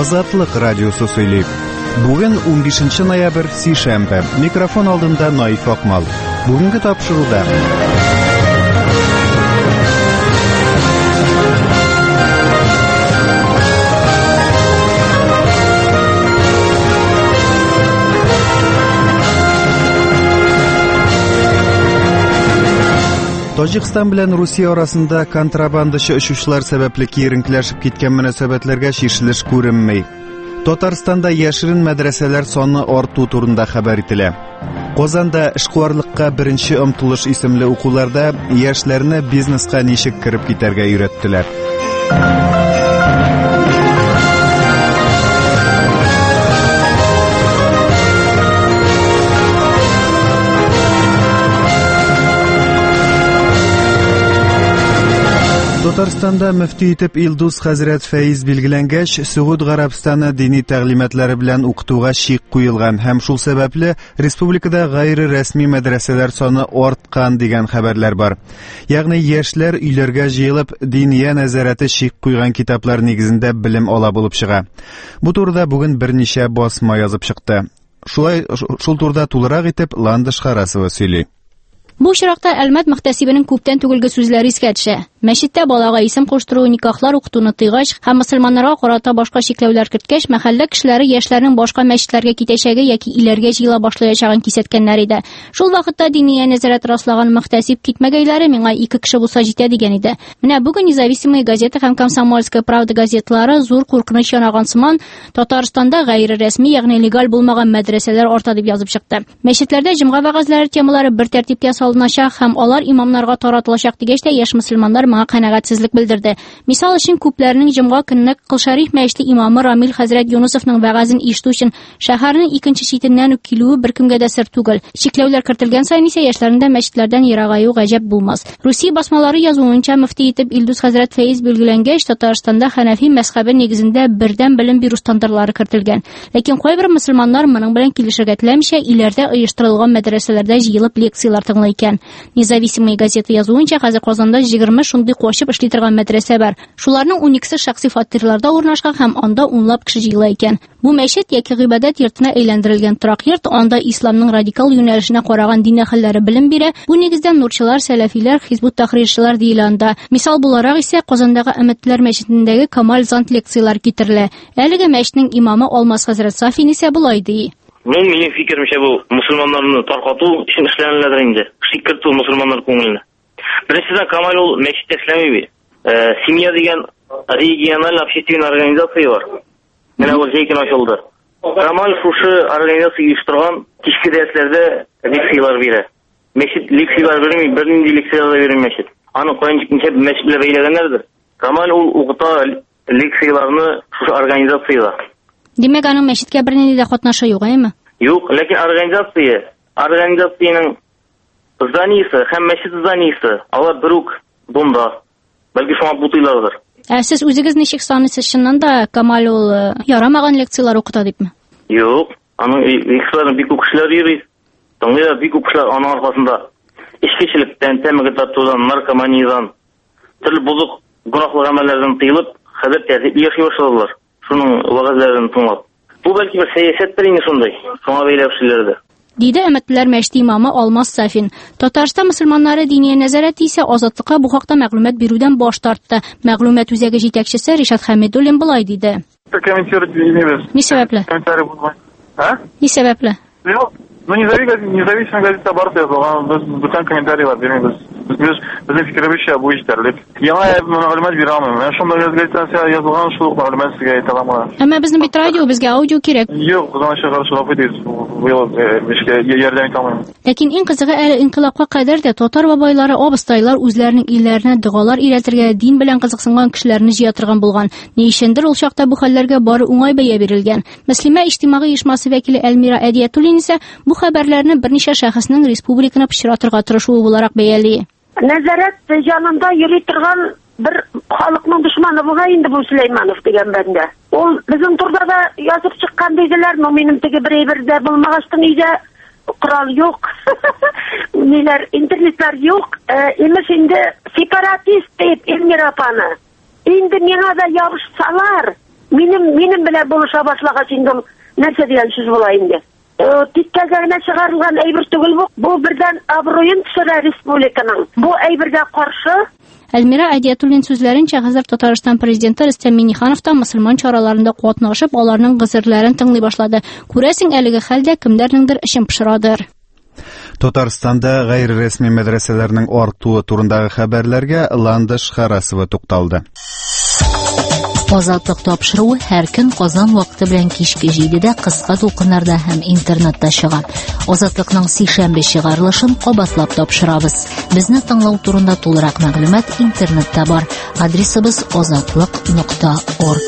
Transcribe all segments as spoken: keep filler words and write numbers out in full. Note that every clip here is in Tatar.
Азатлык радиосы сөйли. Бүген унбишенче ноябрь сишәмбе. Микрофон алдында Наиф Акмал. Бүгенге тапшыруда Таҗикстан белән Русия арасында контрабандачы очучылар сәбәпле киеренкләшеп киткән мөнәсәбәтләргә шишелеш күренми. Татарстанда яшерен мәдрәсәләр саны арту турында хәбәр ителә. Казанда эшкуарлыкка беренче омтылыш исемле укуларда яшьләрне бизнеска ничек кирип китәргә өйрәттеләр. Татарстанда мөфти итеп Илдус хәзрәт Фәиз билгеләнгәч, Сәгуд Гарәбстаны дини тәгълиматлары белән укытуга шик куелган һәм шул сәбәпле республикада гайре-рәсми мәдрәсәләр саны арткан дигән хәбәрләр бар. Ягъни яшьләр өйләргә җыелып, диния нәзарәте шик куйган китаплар нигезендә белем ала булып чыга. Бу турыда бүген берничә басма язып чыкты. Шулай шул турыда тулырак итеп Ландыш Харасова сөйли. Бу очракта Әлмәт мөхтәсибенең күптән түгелге сүзләре искә төшә. Мәчеттә балага исем куштыру, никахлар укытуны тыйгач һәм мөселманнарга карата башка шикләүләр керткәч, мәхәллә кешеләре яшьләрнең башка мәчетләргә китәчәге яки иләргә җыела башлаячагын кисәткәннәр иде. Шул вакытта диния нәзарәт раслаган мөхтәсиб китмәгәйләре миңа ике кеше булса җитә дигән иде. Менә бүген Независимая газета һәм Комсомольская правда газетлары зур куркыныч янаган сыман Татарстанда гайре-рәсми, ягъни легал булмаган мәдрәсәләр арта дип язып чыкты. Мәчетләрдә җомга вәгазьләре темалары бер тәртипкә салыначак һәм алар имамнарга таратылачак дигәч тә яшь мөселманнар моңа канәгатьсезлек белдерде. Мисал өчен күпләрнең җомга көнне Кылшариф мәчете имамы Рамил хәзрәт Юнусовның вәгазен ишетү өчен шәһәрнең икенче читеннән үк килүе беркемгә дә сер түгел. Чикләүләр кертелгән сайын исә яшьләрендә мәчетләрдән ерагаю гаҗәп булмас. Русия басмалары язуынча мөфти итеп Илдус хәзрәт Фәиз билгеләнгәч, Татарстанда Хәнәфи мәзһәбе нигезендә бердәм белем бирү стандартлары кертелгән. Ләкин кайбер мөселманнар моның белән килешергә теләмичә, иләрдә оештырылган мәдрәсәләрдә җыелып лекциялар тыңлый икән. Независимая газета язуынча, хәзер Казанда егерме шундый куачып эшли торган мәдрәсә бар. Шуларның уникесе шәхси фатирларда урнашкан һәм анда унлап кеше җыела икән. Бу мәчет яки гыйбадәт йортына әйләндерелгән торак йорт, анда исламның радикал юнәлешенә караган дин әһелләре белем бирә. Бу нигездә нурчылар, сәләфиләр, хизбут тахрирчылар диелә анда. Мисал буларак исә Казандагы Әмәтләр мәчетендәге Камал Зант лекциялар китерелә. Әлеге мәчетнең имамы Алмаз хәзрәт Сафин исә булай ди. Мен минем фикеремчә бу мусульманнарны таркату өчен эшләнәләр инде. Шикерту мусульманнар күңеленә. Беренчедән Камал ул мәчеттә эшләми бит. Семья дигән региональ общественная организация бар. Менә ул җәйкән ачылды. Камал шушы организация оештырган кичке дәресләрдә лекциялар бирә. Мәчет лекциялар бирми, бернинди лекциялар да бирми мәчет. Аны кайнчыкча мәчет белән бәйләгәннәрдер. Камал ул укыта лекцияларны шушы организациядә. Димәк, аның мәчеткә бернинди дә катнашы юк, әйме? Юк, ләкин организация, организациянең зданиесе һәм мәчет зданиесе, алар бер үк бунда. Бәлки шуңа бутыйлардыр. Ә сез үзегез ничек саныйсыз, чыннан да Камал ул ярамаган лекциялар укыта дипме? Юк, аның лекцияларын бик күп кешеләр йөри. Тыңлыйлар бик күп кешеләр аның аркасында. Эчкечелектән, тәмәке тартудан, наркоманиядән, төрле бузык гөнаһлы гамәлләрдән тыелып, хәзер тәртипле яши башладылар. Шуның вәгазьләрен тыңлап. Бу бәлки бер сәясәттер инде шундай. Шуңа бәйләп эшләрдә. Диде Әмәтләр мәчете имамы Алмаз Сафин. Татарстан мөселманнары диния нәзарәте исә азатлыкка бу хакта мәгълүмат бирүдән баш тартты. Мәгълүмат үзәге җитәкчесе Ришат Хәмидуллин булай диде. Комментировать не без. Ни сәбәпле? Комментарий булмай. А? Ни сәбәпле? Юк. Ну независимая газета бар, без бүтән комментарийлар бирмибез. Без безнең фикеребезчә бу җитәрлек. Яңа мәгълүмат бирә алмыйм. Мен шундый газетада язылган шул мәгълүмат сезгә әйтә алмам. Әмма безнең бит радио, безгә аудио кирәк. Юк, безнең шәһәр шулап итез. Быел мишкә ярдәм итә алмыйм. Ләкин иң кызыгы, әле инкыйлабка кадәр дә татар бабайлары, абыстайлар үзләренең илләренә дугалар өйрәтергә, дин белән кызыксынган кешеләрне җыя торган булган. Ни өчендер ул чакта бу хәлләргә бары уңай бәя бирелгән. Мөслимә иҗтимагый оешмасы вәкиле Әлмира Әдиятуллин исә бу хәбәрләрне берничә шәхеснең республиканы пычратырга тырышуы буларак бәяли. Нәзарәт җанында йөри торган бер халыкның дошманы була инде бу Сөләйманов дигән бәндә. Ул безнең турда да язып чыккан дигеләр, но минем теге берәйбердә булмагачтын өйдә корал юк. Ниләр, интернетлар юк. Имеш инде сепаратист дип Элмира апаны. Инде миңа да ябышсалар, Минем минем белән булыша башлагач инде нәрсә дигән сүз була инде. Тиккәзәгенә чыгарылган әйбер түгел бу. Бу бердән абруен төшерә республиканың. Бу әйбергә каршы. Әлмира Әдиятуллин сүзләренчә, хәзер Татарстан президенты Рөстәм Миңнеханов та мөселман чараларында катнашып, аларның гызырларын тыңлый башлады. Күрәсең, әлеге хәлдә кемдәрнеңдер эшен пошырадыр. Татарстанда гайри-рәсми мәдрәсәләрнең артуы турындагы хәбәрләргә Ландыш Харасова тукталды. Азатлык тапшыруы һәр көн Казан вакыты белән кичке җидедә кыска тулкыннарда һәм интернетта чыга. Азатлыкның сишәмбе чыгарылышын кабатлап тапшырабыз. Безне тыңлау турында тулырак мәгълүмат интернетта бар. Адресыбыз азатлык нокта орг.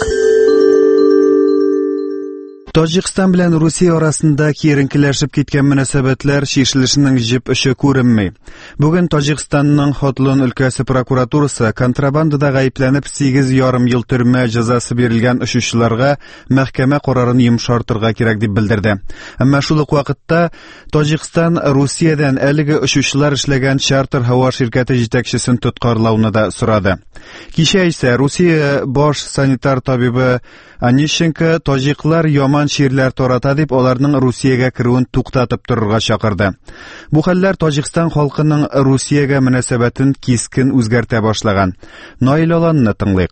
Таҗикстан белән Русия арасында киеренкеләшеп киткән мөнәсәбәтләр шишелешенең җеп очы күренми. Бүген Таҗикстанның Хотлон өлкәсе прокуратурасы контрабандада гаепләнеп сигез ярым ел төрмә җәзасы бирелгән очучыларга мәхкәмә карарын йомшартырга кирәк дип белдерде. Әмма шул ук вакытта Таҗикстан Русиядән әлеге очучылар эшләгән чартер һава ширкәте җитәкчесен тоткарлауны да сорады. Кичә исә Русия баш санитар табибы Онищенко таҗиклар яман ширләр тарата дип аларның Русиягә керүен туктатып торырга чакырды. Бу хәлләр Таҗикстан халкының Русиягә мөнәсәбәтен кискен үзгәртә башлаган. Наил Аланны тыңлыйк.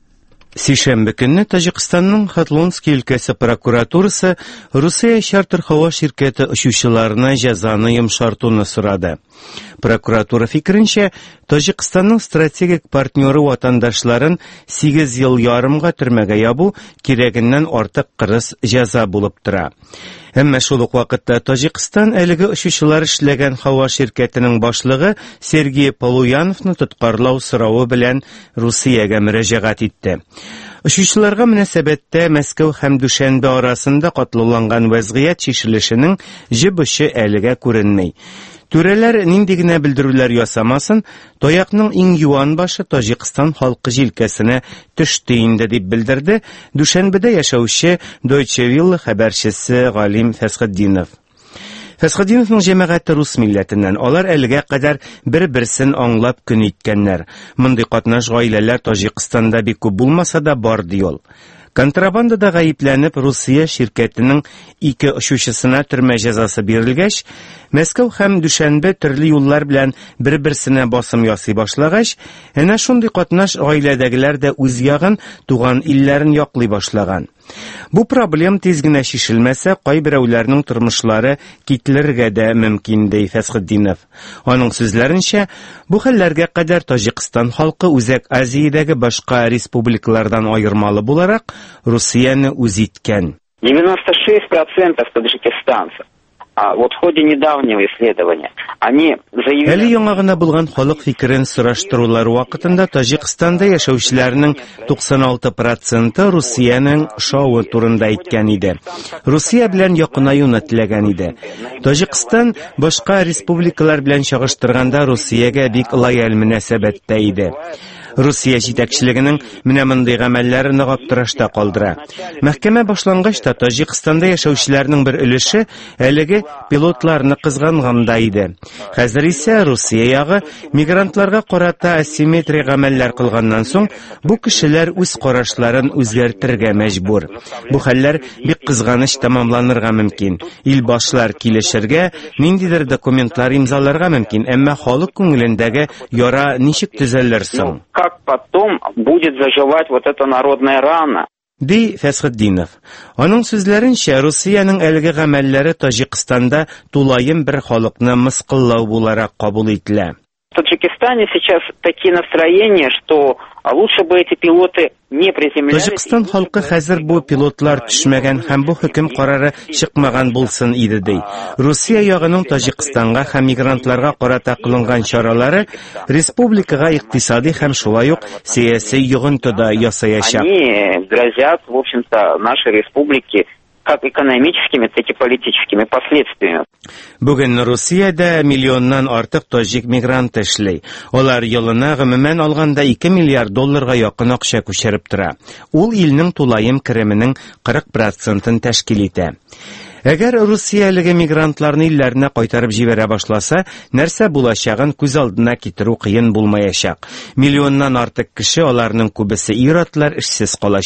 Сишәмбе көнне Таҗикстанның Хатлонский өлкәсе прокуратурасы Русия чартер һава ширкәте очучыларына җәзаны йомшартуны сорады. Прокуратура фикеренчә, Таҗикстанның стратегик партнеры ватандашларын сигез ел ярымга төрмәгә ябу кирәгеннән артык кырыс җәза булып тора. Әмма шул ук вакытта Таҗикстан әлеге очучылар эшләгән һава ширкәтенең башлыгы Сергей Полуяновны тоткарлау соравы белән Русиягә мөрәҗәгать итте. Очучыларга мөнәсәбәттә Мәскәү һәм Дүшәнбе арасында катлауланган вазгыять шишелешенең җеп очы әлегә күренми. Түрәләр нинди генә белдерүләр ясамасын, таякның иң юан башы Таҗикстан халкы җилкәсенә төште инде дип белдерде Дүшәнбедә яшәүче Deutsche Welle хәбәрчесе Галим Фәсхетдинов. Фәсхетдиновның җәмәгате рус милләтеннән, алар әлегә кадәр бер-берсен аңлап көн иткәннәр. Мондый катнаш гаиләләр Таҗикстанда бик күп булмаса да бар ди ул. Контрабандада гаепләнеп Русия ширкәтенең ике очучысына төрмә җәзасы бирелгәч, Мәскәү һәм Дүшәнбе төрле юллар белән бер-берсенә басым ясый башлагач, әнә шундый катнаш гаиләдәгеләр дә үз ягын, туган илләрен яклый башлаган. Бу проблем тиз генә шишелмәсә, кайберәүләрнең тормышлары кителергә дә мөмкин ди Фәсхетдинов. Аның сүзләренчә, бу хәлләргә кадәр Таҗикстан халкы Үзәк Азиядәге башка республикалардан айырмалы буларак Русияны үз иткән. девяносто шесть процентов таджикистанцев. А вот в ходе недавнего исследования они заявили... Әле яңа гына булган халык фикерен сораштырулар вакытында Таҗикстанда яшәүчеләрнең туксан алты проценты Русияның шоуы турында әйткән иде. Русия белән якынаюны теләгән иде. Таҗикстан башка республикалар белән чагыштырганда Русиягә бик лояль мөнәсәбәттә иде. Русия җитәкчелегенең менә мондый гамәлләре нык аптырашта калдыра. Мәхкәмә башлангачта Таҗикстанда яшәүчеләрнең бер өлеше әлеге пилотларны кызганганда иде. Хәзер исә Русия ягы мигрантларга карата асимметрия гамәлләр кылганнан соң бу кешеләр үз карашларын үзгәртергә мәҗбүр. Бу хәлләр бик кызганыч тамамланырга мөмкин. Ил башлар килешергә, ниндидер документлар имзаларга мөмкин, әмма халык күңелендәге яра ничек төзәлер соң? Как потом будет заживать вот эта народная рана? Ди Фәсхетдинов. Аның сүзләренчә, Русияның әлеге гамәлләре Таҗикстанда тулаем бер халыкны мыскыллау буларак кабул ителә. В Таджикистане сейчас такие настроения, что лучше бы эти пилоты не приземлялись. Таҗикстан халкы хәзер бу пилотлар төшмәгән һәм бу хөкем карары чыкмаган булсын иде ди. Русия ягының Таҗикстанга һәм мигрантларга карата кылынган чаралары республикага икътисади һәм шулай ук сиясәт йогынты да ясаячак. Они грозят, в общем-то, нашей республике как экономическими, так и политическими последствиями. Бүген Русиядә миллионнан артык таҗик мигрант эшли. Алар елына гомумән алганда ике миллиард долларга якын акча күчереп тора. Ул илнең тулаем кеременең кырык процентын тәшкил итә. Әгәр Русия әлеге мигрантларны илләренә кайтарып җибәрә башласа, нәрсә булачагын күз алдына китерү кыен булмаячак. Миллионнан артык кеше, аларның күбесе ир-атлар эшсез калачак.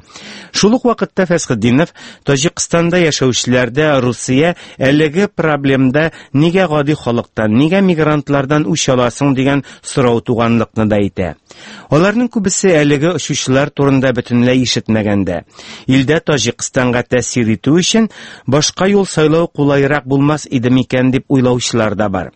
Шул ук вакытта Фәсхетдинов Таҗикстанда яшәүчеләрдә Русия әлеге проблемда нигә гади халыктан, нигә мигрантлардан үч аласың дигән сорау туганлыкны да әйтә. Аларның күбесе әлеге очучылар турында бөтенләй ишетмәгәндә. Илдә Таҗикстанга тәэсир итү өчен башка юл сайлау кулайрак булмас иде микән дип уйлаучылар да бар.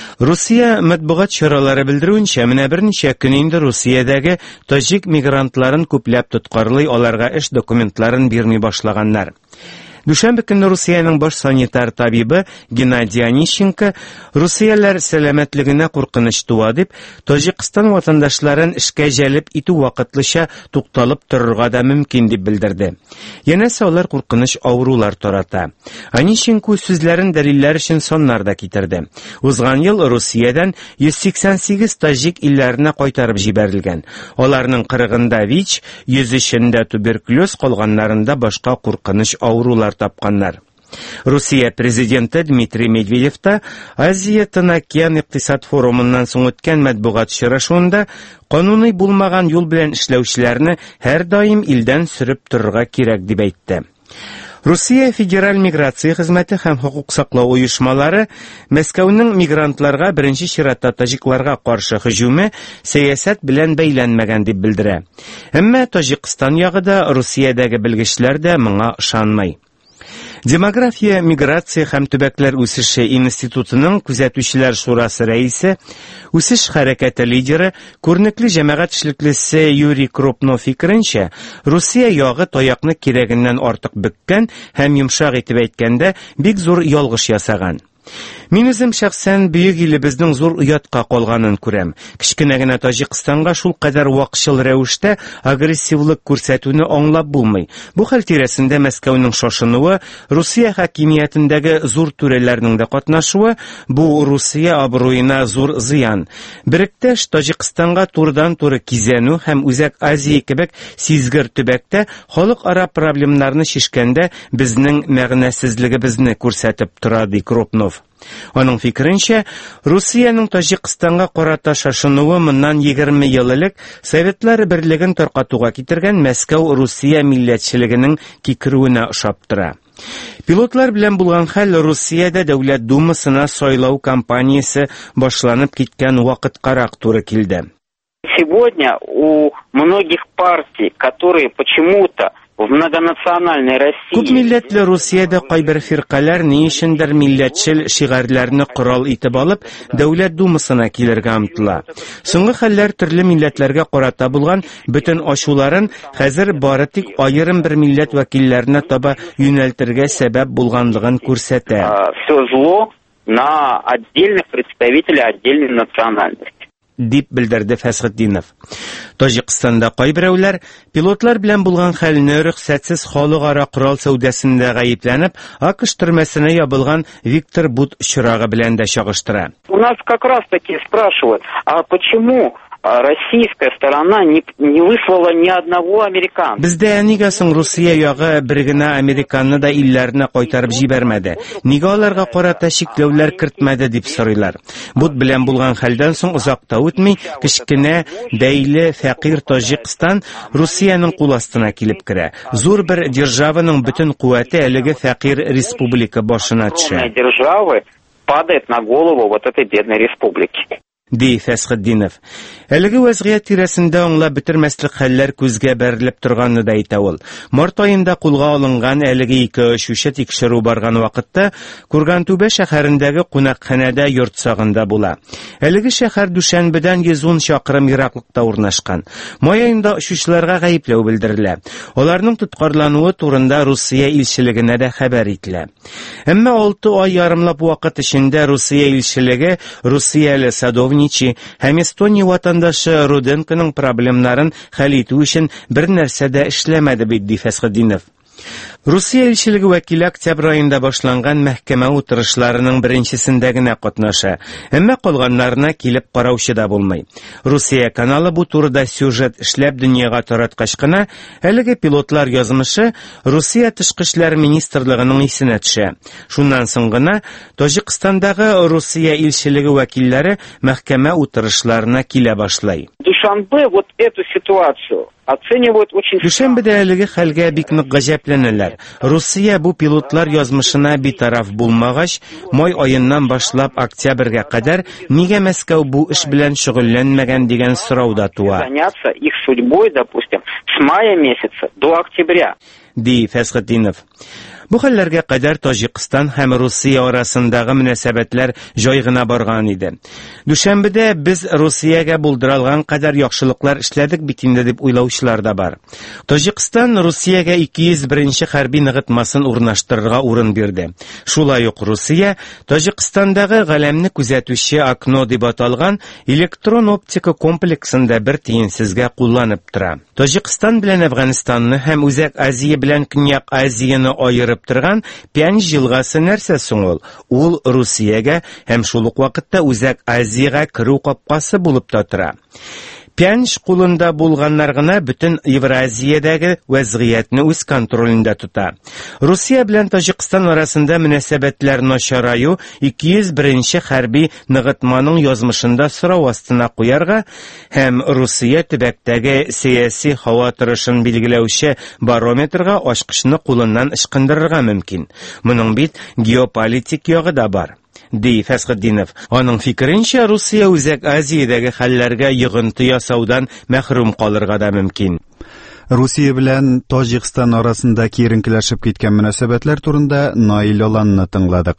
Русия матбугат чаралары белдерүенчә, менә берничә көн инде Русиядәге таҗик мигрантларын күпләп тоткарлый, аларга эш документларын бирми башлаганнар. Дүшәмбе көнне Русиянең баш санитар табибы Геннадий Онищенко Русияләр сәламәтлегенә куркыныч туа дип, Таҗикстан ватандашларын эшкә җәлеп итү вакытлыча тукталып торырга да мөмкин дип белдерде. Янәсе алар куркыныч авырулар тарата. Онищенко сүзләрен дәлилләр өчен саннар да китерде. Узган ел Русиядән йөз сиксән сигез таҗик илләренә кайтарып җибәрелгән. Аларның кырыгында ВИЧ, йөз өчендә туберкулез, калганнарында башка куркыныч авырулар тапканнар. Русия президенты Дмитрий Медведев та Азия Тын-океан икътисад форумыннан соң үткән матбугат очрашуында кануный булмаган юл белән эшләүчеләрне һәр даим илдән сөреп торырга кирәк дип әйтте. Русия федераль миграция хезмәте һәм хукук саклау оешмалары Мәскәүнең мигрантларга беренче чиратта таҗикларга каршы һөҗүме сәясәт белән бәйләнмәгән дип белдерә. Әмма Таҗикстан ягыда Русиядәге белгечләр дә моңа ышанмый. Демография, миграция һәм төбәкләр үсеше институтының күзәтүчеләр шурасы рәисе, үсеш хәрәкәте лидеры, күренекле җәмәгать эшлеклесе Юрий Кропнов фикеренчә, Русия ягы таякны кирәгеннән артык бөккән һәм йомшак итеп әйткәндә бик зур ялгыш ясаган. Мин үзем шәхсән бөек илебезнең зур оятка калганын күрәм. Кичкенә генә Таҗикстанга шул кадәр вакытчыл рәвештә агрессивлык күрсәтүне аңлап булмый. Бу хәл тирәсендә Мәскәүнең шашынуы, Русия хакимиятендәге зур түрәләрнең дә катнашуы, бу Русия абруена зур зыян. Беректәш Таҗикстанга турыдан-туры кизәнү һәм Үзәк Азия кебек сизгер төбәктә халыкара проблемнарны шишкәндә безнең мәгънәсезлегебезне күрсәтеп тора, ди Кропнов. Аның фикеренчә, Русиянең Таҗикстанга карата шашынуы моннан егерме ел элек Советлар берлеген таркатуга китергән Мәскәү Русия милләтчелегенең кикерүенә ошап тора. Пилотлар белән булган хәл Русиядә Дәүләт Думасына сайлау кампаниясе башланып киткән вакыткарак туры килде. Сегодня у многих партий, которые почему-то в многонациональной России... Күп милләтле Русиядә кайбер фиркалар ни өчендер милләтчел шигарьләрне корал итеп алып, Дәүләт Думасына килергә омтыла. Соңгы хәлләр төрле милләтләргә карата булган бөтен ачуларын хәзер бары тик аерым бер милләт вәкилләренә таба юнәлтергә сәбәп булганлыгын күрсәтә. Все зло на отдельных представителей отдельной национальности. Дип белдерде Фәсхетдинов. Таҗикстанда кайберәүләр пилотлар белән булган хәлне рөхсәтсез халыкара корал сәүдәсендә гаепләнеп, АКШ төрмәсенә ябылган Виктор Бут чырагы белән дә чагыштыра. У нас как раз таки спрашивают, а почему российская сторона не, не выслала ни одного американца? Бездә нигә соң Русия ягы бер генә американны да илләренә кайтарып җибәрмәде? Нигә аларга карата чикләүләр кертмәде дип сорыйлар. Бут белән булган хәлдән соң озакта үтми, кечкенә, бәйле, фәкыйрь Таҗикстан Русиянең кул астына килеп керә. Зур бер державаның бөтен куәте әлеге фәкыйрь республика башына төшә. Державы падает на голову вот этой бедной республики. Ди Фәсхетдинов. Әлеге вазгыять тирәсендә аңлап бетермәслек хәлләр күзгә бәрелеп торганны да әйтә ул. Март айында кулга алынган әлеге ике очучы тикшерү барган вакытта Кургантүбә шәһәрендәге кунакханәдә йорт сагында була. Әлеге шәһәр Дүшәнбедән йөз ун чакрым ераклыкта урнашкан. Май айында очучыларга гаепләү белдерелә. Аларның тоткарлануы турында Русия илчелегенә дә хәбәр ителә. Әмма алты ай ярымлап вакыт эчендә Русия илчелеге Русияле Садовни һәм Эстония ватандашы Руденконың проблемнарын хәл итү өчен бер нәрсә дә эшләмәде бит, ди Фәсхетдинов. Русия илчелеге вәкиле октябрь айында башланган мәхкәмә утырышларының беренчесендә генә катнаша, әмма калганнарына килеп караучы да булмый. Русия каналы бу турыда сюжет эшләп дөньяга тараткач кына, әлеге пилотлар язмышы Русия тышкы эшләр министрлыгының исенә төшә. Шуннан соң гына Таҗикстандагы Русия илчелеге вәкилләре мәхкәмә утырышларына килә башлый. Душанбе вот эту ситуацию оценивают очень... Дүшәнбедә әлеге хәлгә бик нык гаҗәпләнәләр. Русия бу пилотлар язмышына битараф булмагач, май аеннан башлап октябрьгә кадәр нигә Мәскәү бу эш белән шөгыльләнмәгән дигән сорау да туа. Заняться их судьбой, допустим, с мая месяца до октября. Ди Фәсхетдинов. Бу хәлләргә кадәр Таҗикстан һәм Русия арасындагы мөнәсәбәтләр җай гына барган иде. Дүшәнбедә без Русиягә булдырылган кадәр яхшылыклар эшләдек бит инде дип уйлаучылар да бар. Таҗикстан Русиягә ике йөз беренче хәрби ныгытмасын урнаштырырга урын бирде. Шулай ук Русия Таҗикстандагы галәмне күзәтүче окно дип аталган электрон оптика комплексында бер тиенсезгә кулланып тора. Таҗикстан белән Әфганстанны һәм Үзәк Азия белән Көньяк Азияны аерып торган Пянж елгасы нәрсә соң ул? Ул Русиягә һәм шул ук вакытта Үзәк Азиягә керү капкасы булып та тора. Пянж кулында булганнар гына бөтен Евразиядәге вазгыятны үз контролендә тота. Русия белән Таҗикстан арасында мөнәсәбәтләр начараю ике йөз беренче хәрби ныгытманың язмышында сорау астына куярга һәм Русия төбәктәге сияси һава торышын билгеләүче барометрга ачкычны кулыннан ычкындырырга мөмкин. Моның бит геополитик ягы да бар. Ди Фәсхетдинов. Аның фикеренчә, Русия Үзәк Азиядәге хәлләргә йогынты ясаудан мәхрүм калырга да мөмкин. Русия белән Таҗикстан арасында киеренкеләшеп киткән мөнәсәбәтләр турында Наил Аланны тыңладык.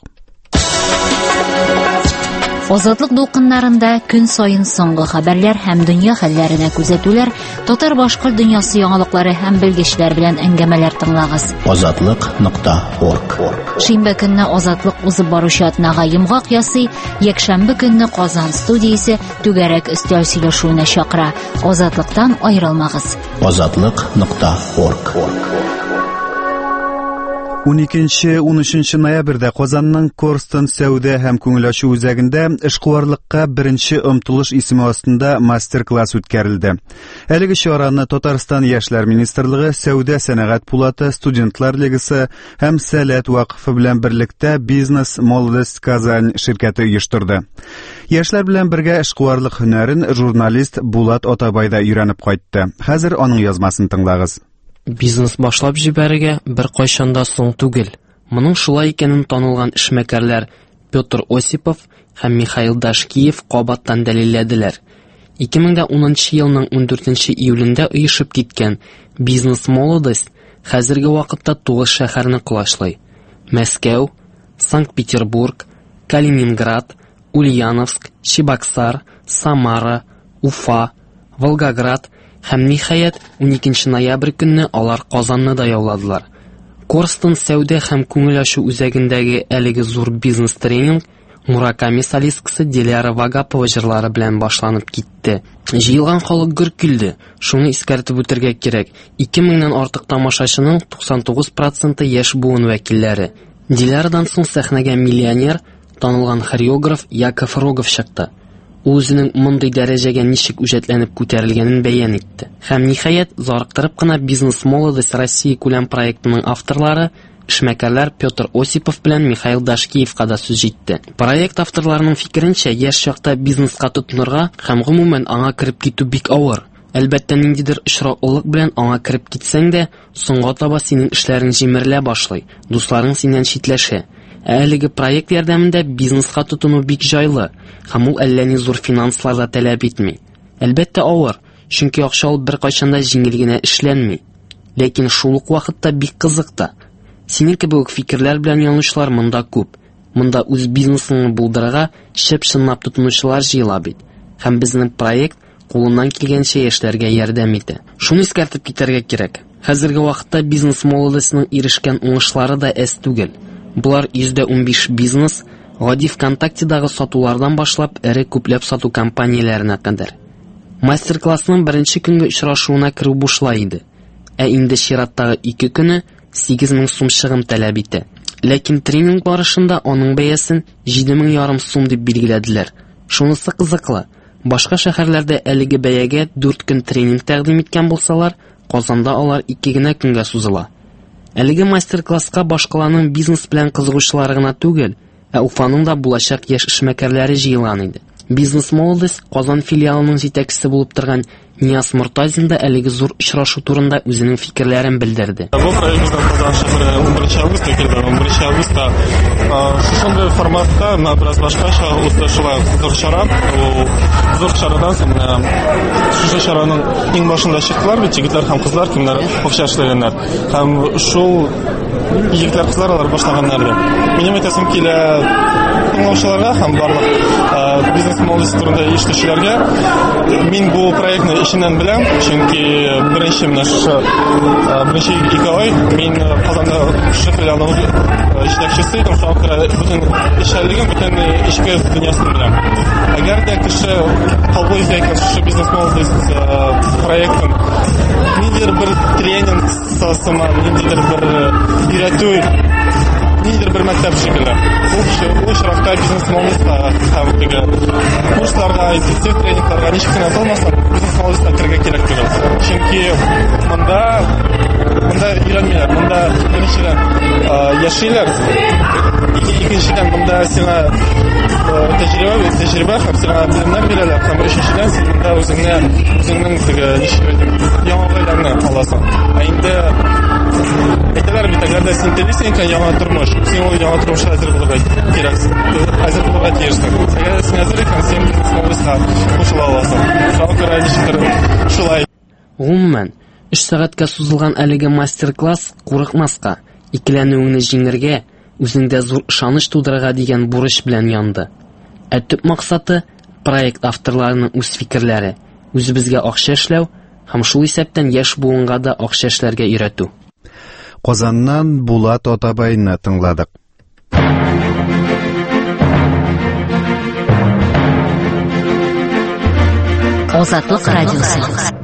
Азатлык дулкыннарында көн сайын соңгы хәбәрләр һәм дөнья хәлләренә күзәтүләр, татар-башкорт дөньясы яңалыклары һәм белгечләр белән әңгәмәләр тыңлагыз. азатлык нокта орг. Шимбә көнне Азатлык узып баручы атнага йомгак ясый, якшәмбе көнне Казан студиясе түгәрәк өстәл сөйләшүенә чакыра. Азатлыктан аерылмагыз. азатлык нокта орг. уникенче-ун өченче ноябрьдә Казанның Корстон сәүдә һәм күңел ачу үзәгендә эшкуарлыкка беренче омтылыш исеме астында мастер-класс үткәрелде. Әлеге чараны Татарстан Яшьләр министрлыгы, Сәүдә сәнәгать пулаты, Студентлар лигасы һәм Сәләт вакыфы белән берлектә Бизнес Молодость Казань ширкәте оештырды. Яшьләр белән бергә эшкуарлык һөнәрен журналист Булат Атабай да өйрәнеп кайтты. Хәзер аның язмасын тыңлагыз. Бизнес башлап җибәрергә бер кайчан да соң түгел. Моның шулай икәнен танылган эшмәкәрләр Петр Осипов һәм Михаил Дашкиев кабаттан дәлилләделәр. ике мең унынчы елның ундүртенче июлендә оешып киткән Бизнес Молодость хәзерге вакытта тугыз шәһәрне кулашлый. Мәскәү, Санкт-Петербург, Калининград, Ульяновск, Чебоксар, Самара, Уфа, Волгоград һәм ниһаять уникенче ноябрь көнне алар Казанны да яуладылар. Корстон сәүдә һәм күңел ачу үзәгендәге әлеге зур бизнес тренинг Мураками солисткасы Диляра Вагапова җырлары белән башланып китте. Җыелган халык гөр килде. Шуны искәртеп үтәргә кирәк. ике меңнән артык тамашачының туксан тугыз проценты яшь буын вәкилләре. Дилярадан соң сәхнәгә миллионер, танылган хореограф Яков Рогов чыкты. Ул үзенең мондый дәрәҗәгә ничек үҗәтләнеп күтәрелгәнен бәян итте. Һәм ниһаять, зарыктырып кына Бизнес Молодость Россия күләм проектының авторлары эшмәкәрләр Петр Осипов белән Михаил Дашкиевка да сүз җитте. Проект авторларының фикеренчә, яшь чакта бизнеска тотынырга һәм гомумән аңа кереп китү бик авыр. Әлбәттә, ниндидер очраклылык белән аңа кереп китсәң дә, соңга таба синең эшләрең җимерелә башлый, дусларың синнән читләшә. Әлеге проект ярдәмендә бизнеска тотыну бик җайлы, һәм ул әллә ни зур финанслар да таләп итми. Әлбәттә, авыр, чөнки акча ул бер кайчанда җиңел генә эшләнми. Ләкин шул ук вакытта бик кызык та. Синең кебек фикерләр белән янучылар монда күп. Монда үз бизнесын булдырырга шәп чынлап тотынучылар җыела бит. Һәм безнең проект кулыннан килгәнчә яшьләргә ярдәм итә. Шуны искәртеп китәргә кирәк. Хәзерге вакытта Бизнес Молодостьның ирешкән уңышлары да әз түгел. Булар йөз ун биш бизнес, гади ВКонтактедагы сатулардан башлап эре күпләп сату компанияләренә кадәр. Мастер-классның беренче көнгә очрашуына керү бушлай иде. Ә инде чираттагы ике көне сигез мең сум чыгым таләп итә. Ләкин тренинг барышында аның бәясен җиде мең ярым сум дип билгеләделәр. Шунысы кызыклы. Башка шәһәрләрдә әлеге бәягә дүрт көн тренинг тәкъдим иткән булсалар, Казанда алар ике генә көнгә сузыла. Әлеге мастер-класска башкаларның бизнес белән кызыгучылары гына түгел, ә Уфаның да булачак яшь эшмәкәрләре җыелган иде. Бизнес-молодость Казан филиалының җитәкчесе булып торган Нияз Мортазин да әлеге зур очрашу турында үзенең фикерләрен белдерде. Бу проектта Казан шәһәре унберенче августта килде. унберенче августта шундый форматта на бераз башкача узышла зур чара. Зур чарадан соң шушы чараның иң башында чыктылар бит егетләр һәм кызлар, кемнәр акча эшләгәннәр. Һәм шул егетләр кызлар алар башлаганнар ди. Минем әйтәсем килә тыңлаучыларга һәм барлык бизнес молодость турында ишетүчеләргә мин бу проектны ишеннән беләм, чөнки беренче менә шушы беренче ике ай мин Казанда шушы филиалның җитәкчесе идем, шуңа күрә бөтен эшчәнлегем, бөтен эчке дөньясын беләм. Әгәр дә кеше кабул итә икән шушы бизнес молодость проектын, ниндидер бер тренинг сыман, ниндидер бер өйрәтү, ниндидер бер мәктәп шикелле. Ул очракта бизнес молодостька һәм теге курсларга, интенсив тренингларга ничек кенә булмасын, бизнес молодостька керергә кирәк түгел. Чөнки монда монда өйрәнмиләр, монда беренчедән яшиләр, икенчедән монда сиңа тәҗрибә, тәҗрибә һәм сиңа белемнәр бирәләр, һәм өченчедән син монда үзеңне, үзеңнең теге ничек яңа гаиләңне аласың. Ә инде әйтәләр бит, әгәр дә син телисең икән яңа тормыш, син ул яңа тормышка әзер булырга кирәк, әзер булырга тиешсең. Әгәр дә син әзер икән, син бизнес молодостька кушыла аласың. Шуңа күрә ничектер шулай. Гомумән, өч сәгатькә сузылган әлеге мастер-класс курыкмаска, икеләнүеңне җиңәргә, үзеңдә зур ышаныч тудырырга дигән бурыч белән янды. Ә төп максаты проект авторларының үз фикерләре, үзебезгә акча эшләү һәм шул исәптән яшь буынга да акча эшләргә өйрәтү. Казаннан Булат Атабайны тыңладык. Азатлык радиосы.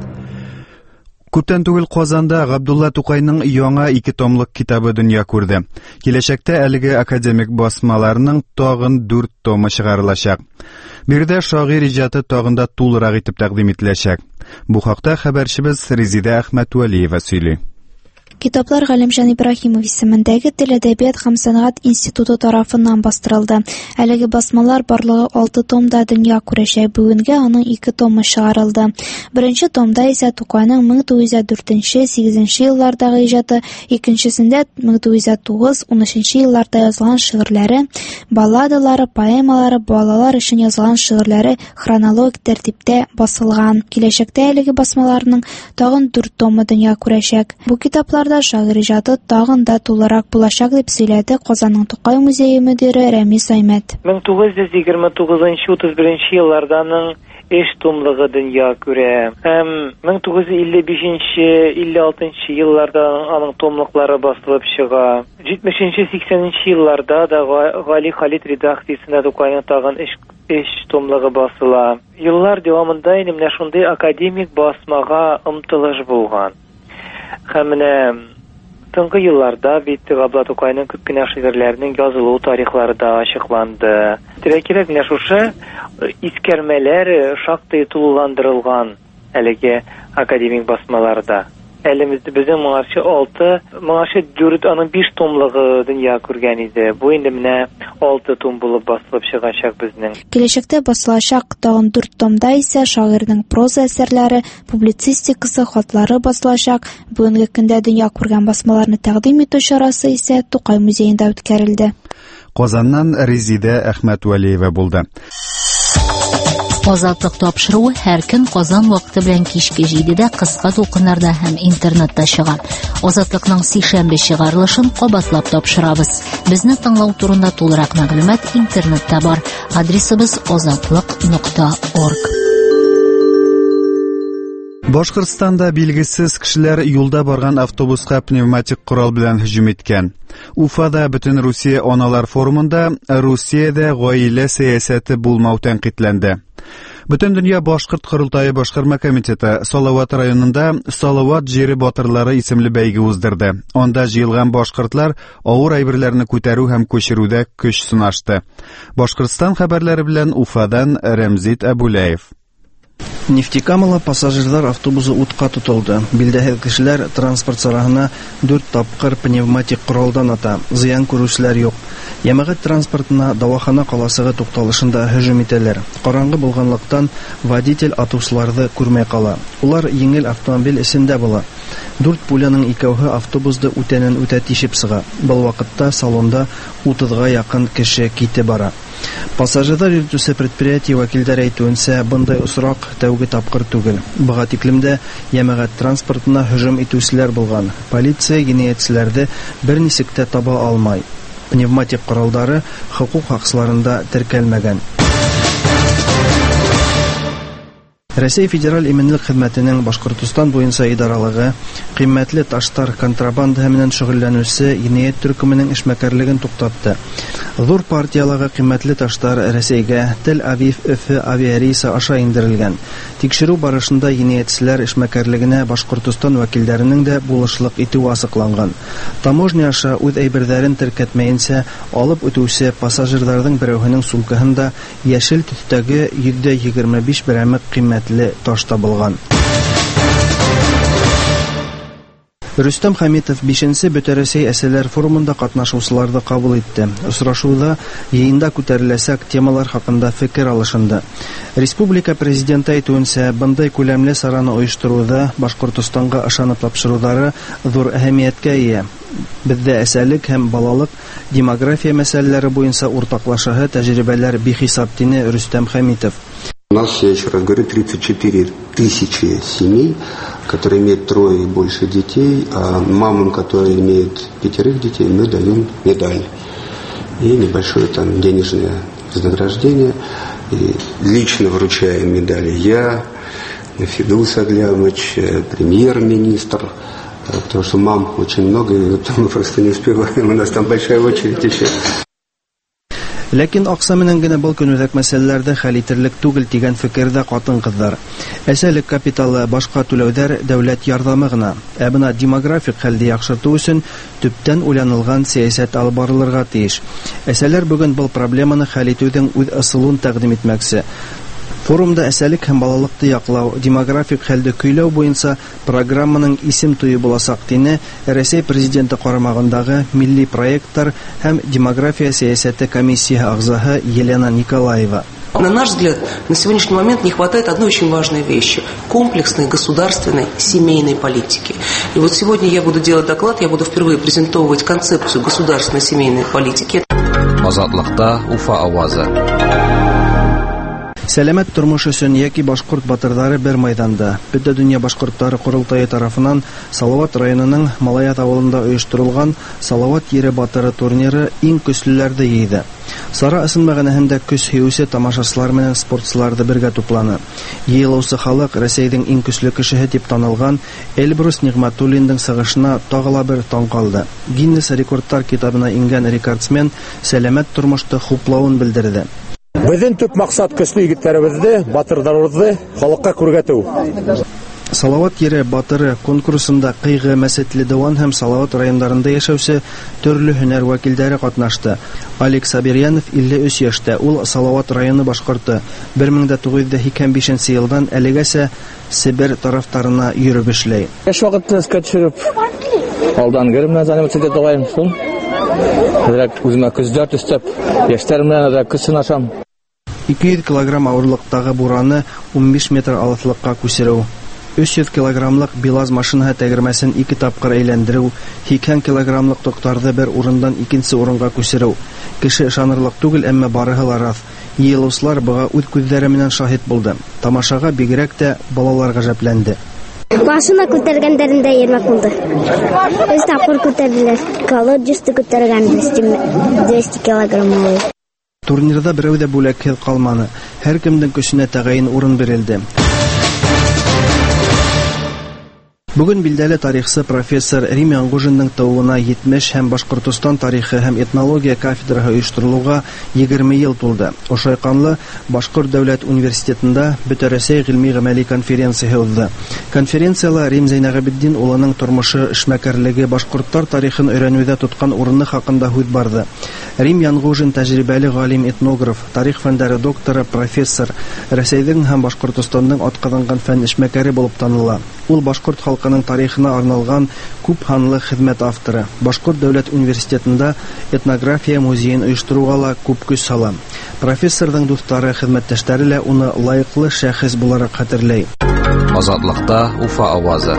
Күптән түгел Казанда Габдулла Тукайның яңа ике томлык китабы дөнья күрде. Киләчәктә әлеге академик басмаларының тагын дүрт томы чыгарылачак. Бирдә шагыйрь иҗаты тагын да тулырак итеп тәкъдим ителәчәк. Бу хакта хәбәрчебез Резида Әхмәтвәлиева сөйли. Китаплар Галимҗан Ибраһимов исемендәге Тел әдәбият һәм сәнгать институты тарафыннан бастырылды. Әлеге басмалар барлыгы алты томда дөнья күрәчәк. Бүгенгә аның ике томы чыгарылды. Беренче томда исә Тукайның мең тугыз йөз дүртенче - сигезенче еллардагы иҗаты, икенчесендә мең тугыз йөз тугыз - унынчы елларда язылган шигырьләре, балладалары, поэмалары, балалар өчен язылган шигырьләре хронологик тәртиптә басылган. Киләчәктә әлеге басмаларның тагын дүрт томы дөнья күрәчәк. Бу китаплар шагыйрь иҗаты тагын да тулырак булачак дип сөйләде Казанның Тукай музее мөдире Рәмис Әймәт. мең тугыз йөз егерме тугызынчы - утыз беренче елларданың эш томлыгы дөнья күрә. Һәм мең тугыз йөз илле бишенче - илле алтынчы елларда аның томлыклары басылып чыга. җитмешенче - сиксәненче елларда да Гали Халит редакциясендә Тукайның тагын эш эш томлыгы басыла. Еллар дәвамында инде менә шундый академик басмага омтылыш булган. Һәм менә тыңгы елларда бит Габдулла Тукайның күп кенә шигырьләренең язылу тарихлары да ачыкланды. Кирәк менә шушы искәрмәләр шактый тулыландырылган әлеге академик басмаларда. Әлемездә безнең моңарчы алты, моңарчы дүрт, аның биш томлыгы дөнья күргән иде. Бу инде менә алты том булып басылып чыгачак безнең. Киләчәктә басылачак тагын дүрт томда исә шагыйрьнең проза әсәрләре, публицистикасы, хатлары басылачак. Бүгенге көндә дөнья күргән басмаларны тәкъдим итү чарасы исә Тукай музеенда үткәрелде. Казаннан Резида Әхмәтвәлиева булды. Азатлык тапшыруы һәр көн Казан вакыты белән кичке җидедә кыска тулкыннарда һәм интернетта чыга. Азатлыкның сишәмбе чыгарылышын кабатлап тапшырабыз. Безне тыңлау турында тулырак мәгълүмат интернетта бар. Адресыбыз азатлык нокта орг. Башкортстанда билгесез кешеләр юлда барган автобуска пневматик корал белән һөҗүм иткән. Уфада Бөтен Русия аналар форумында Русиядә гаилә сәясәте булмау тәнкыйтьләнде. Бөтен дөнья башкорт корылтайы башкарма комитеты Салават районында Салават җире батырлары исемле бәйге уздырды. Анда җыелган башкортлар авыр әйберләрне күтәрү һәм күчерүдә көч сынашты. Башкортстан хәбәрләре белән Уфадан Рәмзит Әбүләев. Нефтекамала пассажирлар автобусы утка тотылды. Билдәһез кешеләр транспорт сараһына дүрт тапкыр пневматик коралдан ата. Зыян күрүчеләр юк. Ямагат транспортына Дауахана каласыгы тукталышында һөҗүм итәләр. Караңгы булганлыктан водитель атучыларны күрмәй кала. Улар еңел автомобиль эчендә була. Дүрт пуляның икәүһе автобусты үтәнен үтә тишеп сыга. Был вакытта салонда утызга якын кеше китеп бара. Пассажирлар йөртүче предприятие вәкилләре әйтүенсә, бындай осрак тәүге тапкыр түгел. Быга тиклемдә ямагат транспортына һөҗүм итүчеләр булган. Полиция җинаятьчеләрне бернисек тә таба алмай. Пневматик коралдары хукук хаксларында теркәлмәгән. Россия федераль именлек хезмәтенең Башкортстан буенча идаралыгы кыйммәтле таштар контрабандаһы белән шөгыльләнүче җинаять төркеменең эшмәкәрлеген туктатты. Зур партиялыгы кыйммәтле таштар Россиягә Тель-Авив Өфе авиарейсы аша индерелгән. Тикшерү барышында җинаятьчеләр эшмәкәрлегенә Башкортстан вәкилләренең дә булышлык итүе ачыкланган. Таможня аша үз әйберләрен теркәтмәенчә алып үтүче пассажирларның берәүһенең сумкаһында яшел төстәге йөз егерме биш берәмлек кыйммәтле таш табылган. Рөстәм Хәмитов бишенче Бөтәрәсәй әсәләр форумында катнашучыларны кабул итте. Очрашуда йыйында күтәреләсәк темалар хакында фикер алышынды. Республика президенты әйтүенсә, бындай күләмле сараны оештыруда Башкортстанга ышанып тапшырулары зур әһәмияткә ия. Бездә әсәлек һәм балалык, демография мәсьәләләре буенча уртаклашаһы тәҗрибәләр бихисап дине Рөстәм Хәмитов. У нас, я еще раз говорю, тридцать четыре тысячи семей, которые имеют трое и больше детей, а мамам, которые имеют пятерых детей, мы даем медаль и небольшое там денежное вознаграждение. И лично вручаем медали я, Федус Аглямович, премьер-министр, потому что мам очень много, и вот мы просто не успеваем, у нас там большая очередь еще. Ләкин акса менән генә был көнүзәк мәсьәләләрдә хәл итерлек түгел дигән фикердә хатын-кызлар. Әсәлек капиталы, башка түләүләр дәүләт ярдәме гына. Ә бына демографик хәлне яхшырту өчен төптән уйланылган сәясәт алып барылырга тиеш. Әсәләр бүген был проблеманы хәл итүнең үз ысулын тәкъдим итмәкче. Форумда әсәлек һәм балалыкны яклау, демографик хәлне көйләү буенча программаның исем туе буласак дине Россия президенты карамагындагы милли проекттар һәм демография сәясәте комиссиясе агзаһы Елена Николаева. На наш взгляд, на сегодняшний момент не хватает одной очень важной вещи – комплексной государственной семейной политики. И вот сегодня я буду делать доклад, я буду впервые презентовывать концепцию государственной семейной политики. Азатлыкта Уфа авазы. Сәламәт тормыш өчен яки башкорт батырлары бер майданда. Бөтен дөнья башкортлары курултайы тарафыннан Салават районының Малаят авылында оештырылган Салават ере батыры турниры иң көчлеләрне йыйды. Сара исем мәгънәһендә көч һәюсе тамашачылар менән спортчыларны бергә тупланы. Йыелучы халык Россиянең иң көчле кешеһе дип танылган Эльбрус Нигъмәтуллинның сыгышына тагыла бер таң калды. Гиннес рекордлар китабына ингән рекордсмен сәламәт тормышты хуплавын белдерде. Безнең төп максат көчле егетләребезне, батырларыбызны халыкка күрсәтү. Салават ере батыры конкурсында Кыйгы, Мәсетле Дәван һәм Салават районнарында яшәүче төрле һөнәр вәкилләре катнашты. Алекс Сабирянов илле өч яшьтә, ул Салават районы башкорты. бер мең тугыз йөз икән бишенче елдан әлегәсә Себер тарафтарына йөреп эшләй. Яш вакытны скачырып, алдан гәрмә заниматься итәм шул. Директ үземә күздәр төстәп, яшьтәр менән дә көсөн ашам. ике йөз килограмм авырлыктагы бураны ун биш метр алыслыкка күсерү. өч йөз килограммлык Билаз машинаһы тәгәрмәсен ике тапкыр әйләндерү, сиксән килограммлык токтарды бер урындан икенче урынга күсерү. Кеше ышанырлык түгел, әмма барыһы ла раст. Йыелучылар буга үз күзләре менән шаһит булды. Тамашага бигрәк тә балалар гаҗәпләнде. Машина күтәргәндәрендә йөрмәк булды. Өч тапкыр күтәрделәр. Колодҗисты күтәргән двести килограмм. Турнирда берәү дә бүләкһез калманы. Һәр кемнең көченә тәгаен урын бирелде. Бүген билдәле тарихчы профессор Рим Янгужинның тууына җитмеш һәм Башкортстан тарихы һәм этнология кафедраһы оештырылуга егерме ел тулды. Ошай канлы Башкорт дәүләт университетында Бөтәрәсәй гыйльми-гамәли конференция узды. Конференциялә Рим Зәйнәгабетдин улының тормышы, эшмәкәрлеге, башкортлар тарихын өйрәнүдә тоткан урыны хакында һүз барды. Рим Янгужин тәҗрибәле галим-этнограф, тарих фәннәре докторы, профессор, Рәсәйнең һәм Башкортстанның атказанган фән эшмәкәре булып таныла. Ул башкорт халкының тарихына арналган күп ханлы хезмәт авторы. Башкорт дәүләт университетында этнография музеен оештыруга ла күп көч сала. Профессорның дуслары, хезмәттәшләре лә уны лаеклы шәхес буларак хәтерләй. Азатлыкта Уфа авазы.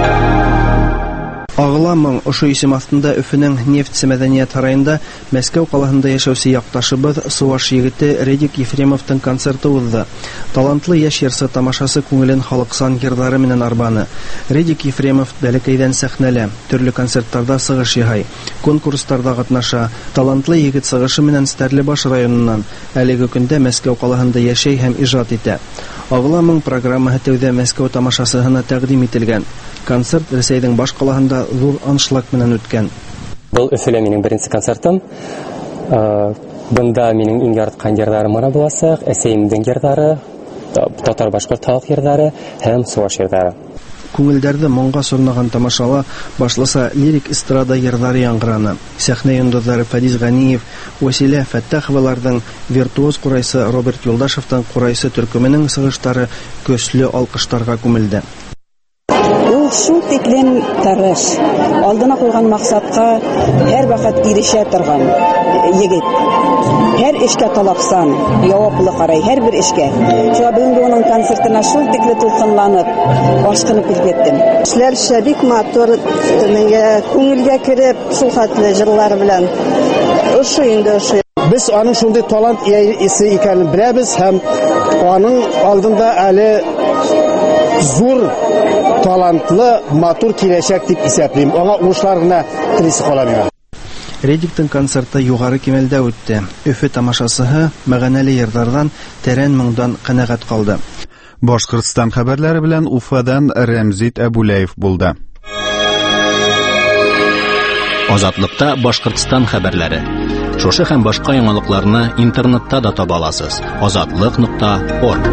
Агыламың ошо исем астында Өфөнең нефть мәдәният һарайында Мәскәү калаһында яшәүче якташыбыз Суваш егете Редик Ефремовтың концерты узды. Талантлы яшь йырсы тамашасы күңелен халыксан йырлары менән арбаны. Редик Ефремов бәләкәйдән сәхнәлә, төрле концертларда сыгыш яһай, конкурсларда катнаша. Талантлы егет сыгышы менән Стәрлебаш районыннан әлеге көндә Мәскәү калаһында яшәй һәм иҗат итә. Агыламың программаһы тәүдә Мәскәү тамашасына тәкъдим ителгән. Концерт Рәсәйнең баш калаһында зур аншлаг менән үткән. Был Өфөлә минең беренче концертым. Бында минең иң яраткан йырларым гына булачак, әсәемнең йырлары, татар башкорт халык йырлары һәм Суваш йырлары. Күңелдәрдә моңга сурнаган тамашала башласа лирик эстрада йырлары яңгыраны. Сәхнә йондызлары Фадис Ганиев, Василә Фәттаховаларның, виртуоз курайсы Роберт Юлдашевтың курайсы төркеменең сыгыштары көчле алкыштарга күмелде. Ул шул тиклем тырыш, алдына куйган максатка һәр вакыт ирешә торган егет. Һәр эшкә талапсан, җаваплы карай һәр бер эшкә. Шуңа бүгенге уның концертына шул тикле тулкынланып, ашкынып киттем. Эшләр бик матур, күңелгә кереп, шул хәтле җырлар белән. Ошо инде ошо. Без аның шундый талант иясе икәнен беләбез һәм аның алдында әле зур талантлы, матур киләчәк дип исәплим. Аңа уңышлар гына телисе кала миңа. Редиктың концерты югары кимәлдә үтте. Өфө тамашасыһы мәгънәле йырлардан, тәрән моңдан канәгать калды. Башкортстан хәбәрләре белән Уфадан Рәмзит Әбүләев булды. Азатлыкта Башкортстан хәбәрләре. Шушы һәм башка яңалыкларны интернетта да таба аласыз. азатлык нокта орг.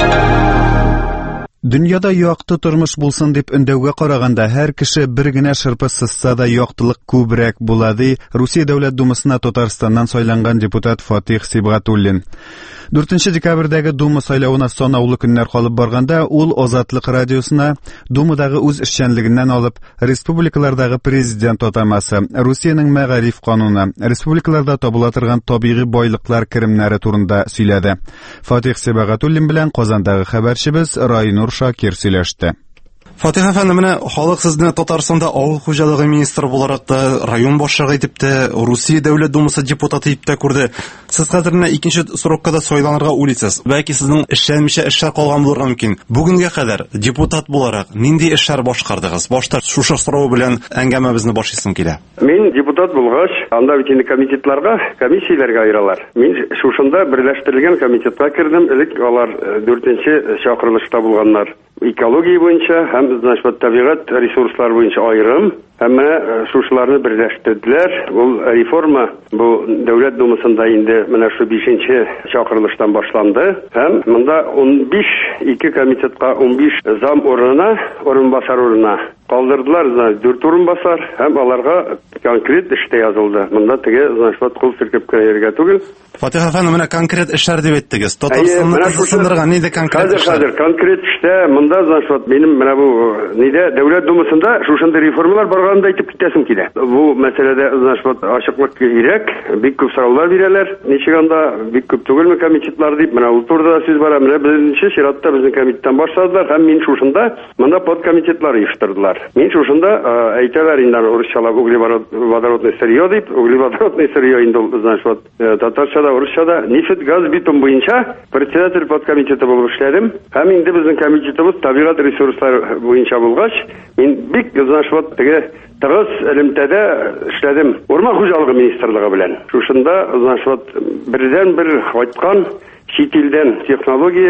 Дөньяда якты тормыш булсын дип өндәүгә караганда һәр кеше бер генә шырпы сызса да яктылык күбрәк була ди Русия Дәүләт Думасына Татарстаннан сайланган депутат Фатих Сибгатуллин. дүртенче декабрьдәге Дума сайлауына санаулы көннәр калып барганда ул Азатлык радиосына Думадагы үз эшчәнлегеннән алып республикалардагы президент атамасы, Русиянең мәгариф кануны, республикаларда табыла торган табигый байлыклар керемнәре турында сөйләде. Фатих Сибгатуллин белән Казандагы хәбәрчебез Райнур Шакир сөйләште. Фатих әфәнде, менә халык сезне Татарстанда авыл хуҗалыгы министры буларак та, район башлыгы итеп тә, Русия Дәүләт Думасы депутаты итеп тә күрде. Сез хәзер менә икенче срокка да сайланырга уйлыйсыз. Бәлки сезнең эшләнмичә эшләр калган булырга мөмкин. Бүгенгә кадәр депутат буларак нинди эшләр башкардыгыз? Башта шушы сорау белән әңгәмәбезне башлыйсым килә. Мин депутат булгач, анда бит инде комитетларга, комиссияләргә аералар. Мин шушында берләштерелгән комитетка кирдем. Элек алар дүртенче чакырылышта булганнар. Экология буенча һәм значит табигать ресурслар буенча аерым. Һәм менә шушыларны берләштерделәр. Ул реформа бу Дәүләт Думасында инде менә шу бишенче чакырылыштан башланды. Һәм монда унбиш ике комитетка унбиш зам урынына, орынбасар урынына калдырдылар. дүрт урынбасар һәм аларга конкрет эштә язылды. Монда теге значит кул селкеп кенә түгел. Фатих әфәнде, менә конкрет эшләр дип әйттегез. Татарстанны кызыксындырган нидә конкрет эшләр? Хәзер конкрет эштә монда значит минем менә бу нидә Дәүләт Думасында шушындай реформалар барганда әйтеп китәсем килә. Бу мәсьәләдә значит ачыклык кирәк. Бик күп сораулар бирәләр. Ничеганда бик күп түгелме комитетлар дип менә ул турыда сүз бара. Менә беренче чиратта безнең комитеттан башладылар һәм мин шушында монда подкомитетлар оештырдылар. Мин шушында әйтәләр инде урысчалап углеводородный сырье дип, углеводородный сырье инде значит татарчада, урысчада нефть, газ, битум буенча председатель подкомитеты булып эшләдем. Һәм инде безнең комитетыбыз табигать ресурслар буенча булгач, мин бик значит теге тырыс элемтәдә эшләдем. Урман хуҗалыгы министрлыгы белән. Шушында значит бердән бер кайткан чит илдән технология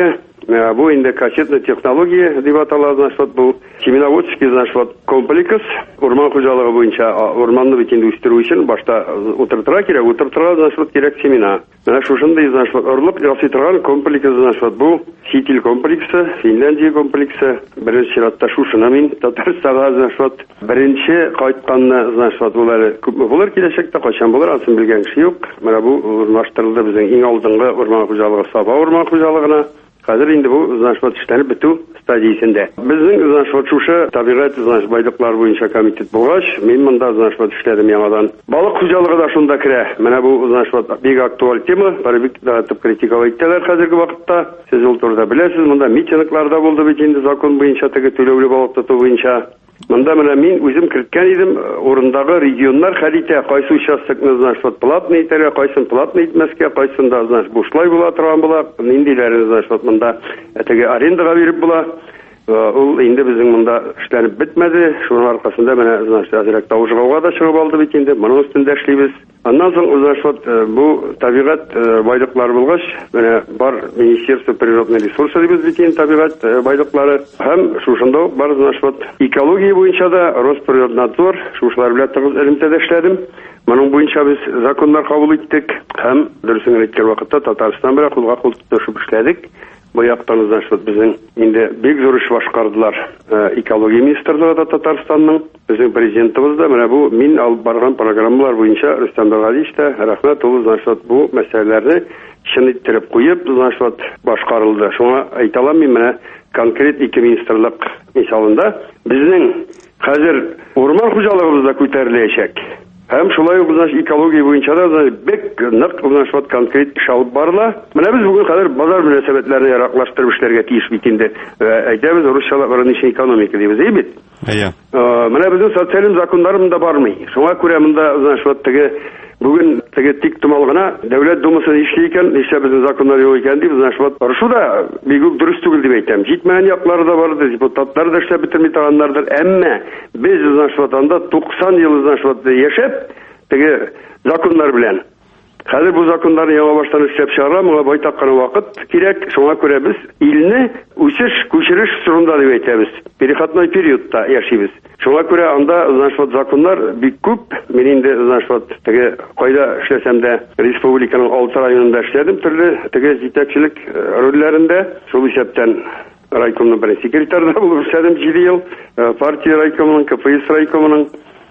Бу инде кассетная технология дип атала, значит, бу семеноводский, значит, комплекс урман хуҗалыгы буенча урманны бит инде үстерү өчен башта утыртыра кирәк, утыртыра, значит, кирәк семена. Менә шушындый, значит, орлык ясый торган комплекс, значит, бу Ситил комплексы, Финляндия комплексы, беренче чиратта шушына мин Татарстанга, значит, беренче кайтканны, значит, булар күпме булыр киләчәктә, кайчан булыр, асын белгән кеше юк. Менә бу урнаштырылды безнең иң алдынгы урман хуҗалыгы Саба урман хуҗалыгына. Хәзер инде бу, значит, эшләнеп бетү стадиясендә. Безнең, значит, шушы табигать, значит, байлыклар буенча комитет булгач, мин монда, значит, эшләдем яңадан. Балык хуҗалыгы да шунда керә. Менә бу, значит, бик актуаль тема, бик да тип критиковать итәләр хәзерге вакытта. Сез ул турыда беләсез, монда митинглар да булды бит инде закон буенча, теге түләүле балык тоту буенча. Монда менә мин үзем керткән идем, урындагы регионнар хәл итә, кайсы участокны, значит, платный итәргә, кайсын платный итмәскә, кайсында, значит, бушлай була торган була, ниндиләре, значит, монда теге арендага биреп була. Ул инде безнең монда эшләнеп бетмәде. Шуның аркасында менә, значит, әзрәк тавышгауга да чыгып алды бит инде. Моның өстендә эшлибез. Аннан соң, значит, бу табигать байлыклары булгач, менә бар Министерство природных ресурсов дибез бит инде табигать байлыклары. Һәм шушында бар, значит, экология буенча да Росприроднадзор, шушылар белән тыгыз элемтәдә эшләдем. Моның буенча без законнар кабул иттек. Һәм дөресен әйткән вакытта Татарстан белән кулга кул тотышып эшләдек. Бу яктан, значит, безнең инде бик зур эш башкардылар. Экология министрлыгы да Татарстанның, безнең президентыбыз да менә бу мин алып барган программалар буенча Рөстәм Бәгали дә рәхмәт ул, значит, бу мәсьәләләрне чын иттереп куеп, значит, башкарылды. Шуңа әйтә алам мин менә конкрет ике министрлык мисалында безнең хәзер урман хуҗалыгыбыз да күтәреләчәк. Һәм шулай ук, значит, экология буенча да бик нык, значит, конкрет эш алып барыла. Менә без бүген хәзер базар мөнәсәбәтләрен яраклаштырып эшләргә тиеш бит инде. Әйтәбез, русчалап рыночный экономика дибез, әйбит. Әйе. Менә безнең социализм законнарында бармый. Шуңа күрә монда, значит, теге бүген теге тик томал гына дәүләт думасы эшли икән, нишлә безнең законнар юк икән дип, значит, шуда бик үк дөрес түгел дип әйтәм. Җитмәгән яклары да бар, депутатлар да эшләп бетерми торганнардыр. Әмма без, значит, анда туксан ел, значит, яшәп, теге законнар белән. Хәзер бу законнарны яңа баштан эшләп чыгара, моңа байтак кына вакыт кирәк. Шуңа күрә без илне үсеш, күчереш сорында дип әйтәбез. Переходной периодта яшибез. Шуңа күрә анда, значит, законнар бик күп. Мин инде, значит, теге кайда эшләсәм дә республиканың алты районында эшләдем, төрле теге җитәкчелек рольләрендә. Шул исәптән райкомның беренче секретарь булып эшләдем җиде ел. Партия райкомының, КПСС райкомының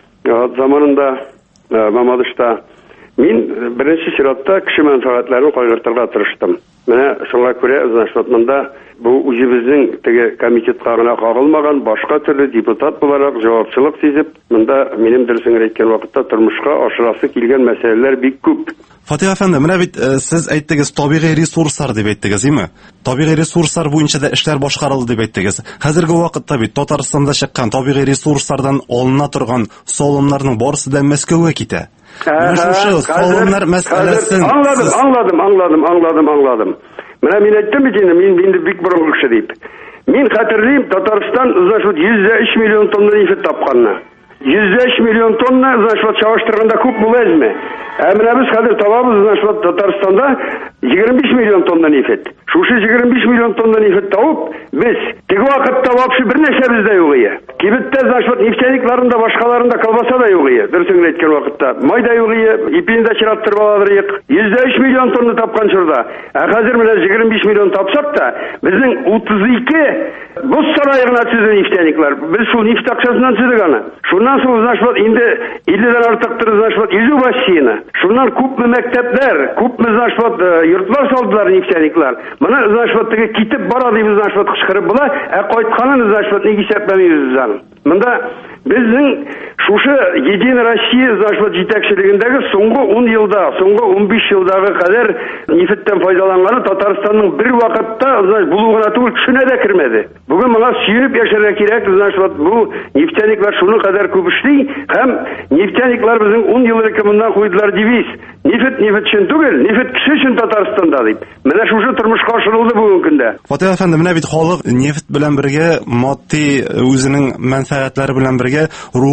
заманында Мамадышта мин беренче чиратта кеше мәнфәгатьләрен кайгыртырга тырыштым. Менә шуңа күрә, значит, монда бу үзебезнең теге комитетка гына кагылмаган башка төрле депутат буларак җавапчылык сизеп, монда минем дөресен әйткән вакытта тормышка ашырасы килгән мәсьәләләр бик күп. Фатих әфәнде, менә бит сез әйттегез, табигый ресурслар дип әйттегез, име? Табигый ресурслар буенча да эшләр башкарылды дип әйттегез. Хәзерге вакытта бит Татарстанда чыккан табигый ресурслардан алына торган салымнарның барысы да Мәскәүгә китә. Менә шушы салымнар мәсьәләсен аңладым, аңладым, аңладым, аңладым, аңладым. Менә мин әйттем бит инде, мин инде бик борынгы кеше дип. Мин хәтерлим, Татарстан, значит, йөз өч миллион тонна нефть тапканны. йөз өч миллион тонна, значит, чагыштырганда күп булайбызмы? Ә менә без хәзер табабыз, значит, Татарстанда егерме биш миллион тонна нефть. Шушы егерме биш миллион тонна нефть табып, без теге вакытта вообще бернәрсә бездә юк иде. Кибеттә, значит, нефтяникларында, башкаларында колбаса да юк иде. Дөресен әйткән вакытта, май да юк иде, ипин дә чираттырып алырык. йөз өч миллион тонна тапкан чорда. Ә хәзер менә егерме биш миллион тапсак та, безнең утыз ике боз сарайына төзелгән нефтяниклар. Без шул нефть акчасыннан төзедек аны. Шуннан соң, значит, инде илледән артыктыр, значит, yüzü бассейны. Шуннан күпме мәктәпләр, күпме, значит, йортлар салдылар нефтяниклар. Моны, значит, теге китеп бара дип, значит, кычкырып була, ә кайтканын, значит, ник исәпләмибез аны. Монда безнең шушы Единая Россия, значит, җитәкчелегендәге соңгы ун елда, соңгы ун биш елдагы кадәр нефттән файдаланганы Татарстанның бер вакытта, значит, булу гына түгел, төшенә дә кермәде. Бүген моңа сөйреп яшәргә кирәк, значит, бу нефтяниклар шуны кадәр күп эшли, һәм нефтяниклар безнең ун ел рекомендациялар куйдылар девиз. Нефт нефт өчен түгел, нефт кеше өчен Татарстанда дип. Менә шушы тормышка ашырылды бүген көндә. Фатих әфәнде, менә бит халык нефт белән бергә, матди үзенең мәнфәгатьләре белән бергә рух мәнфәгать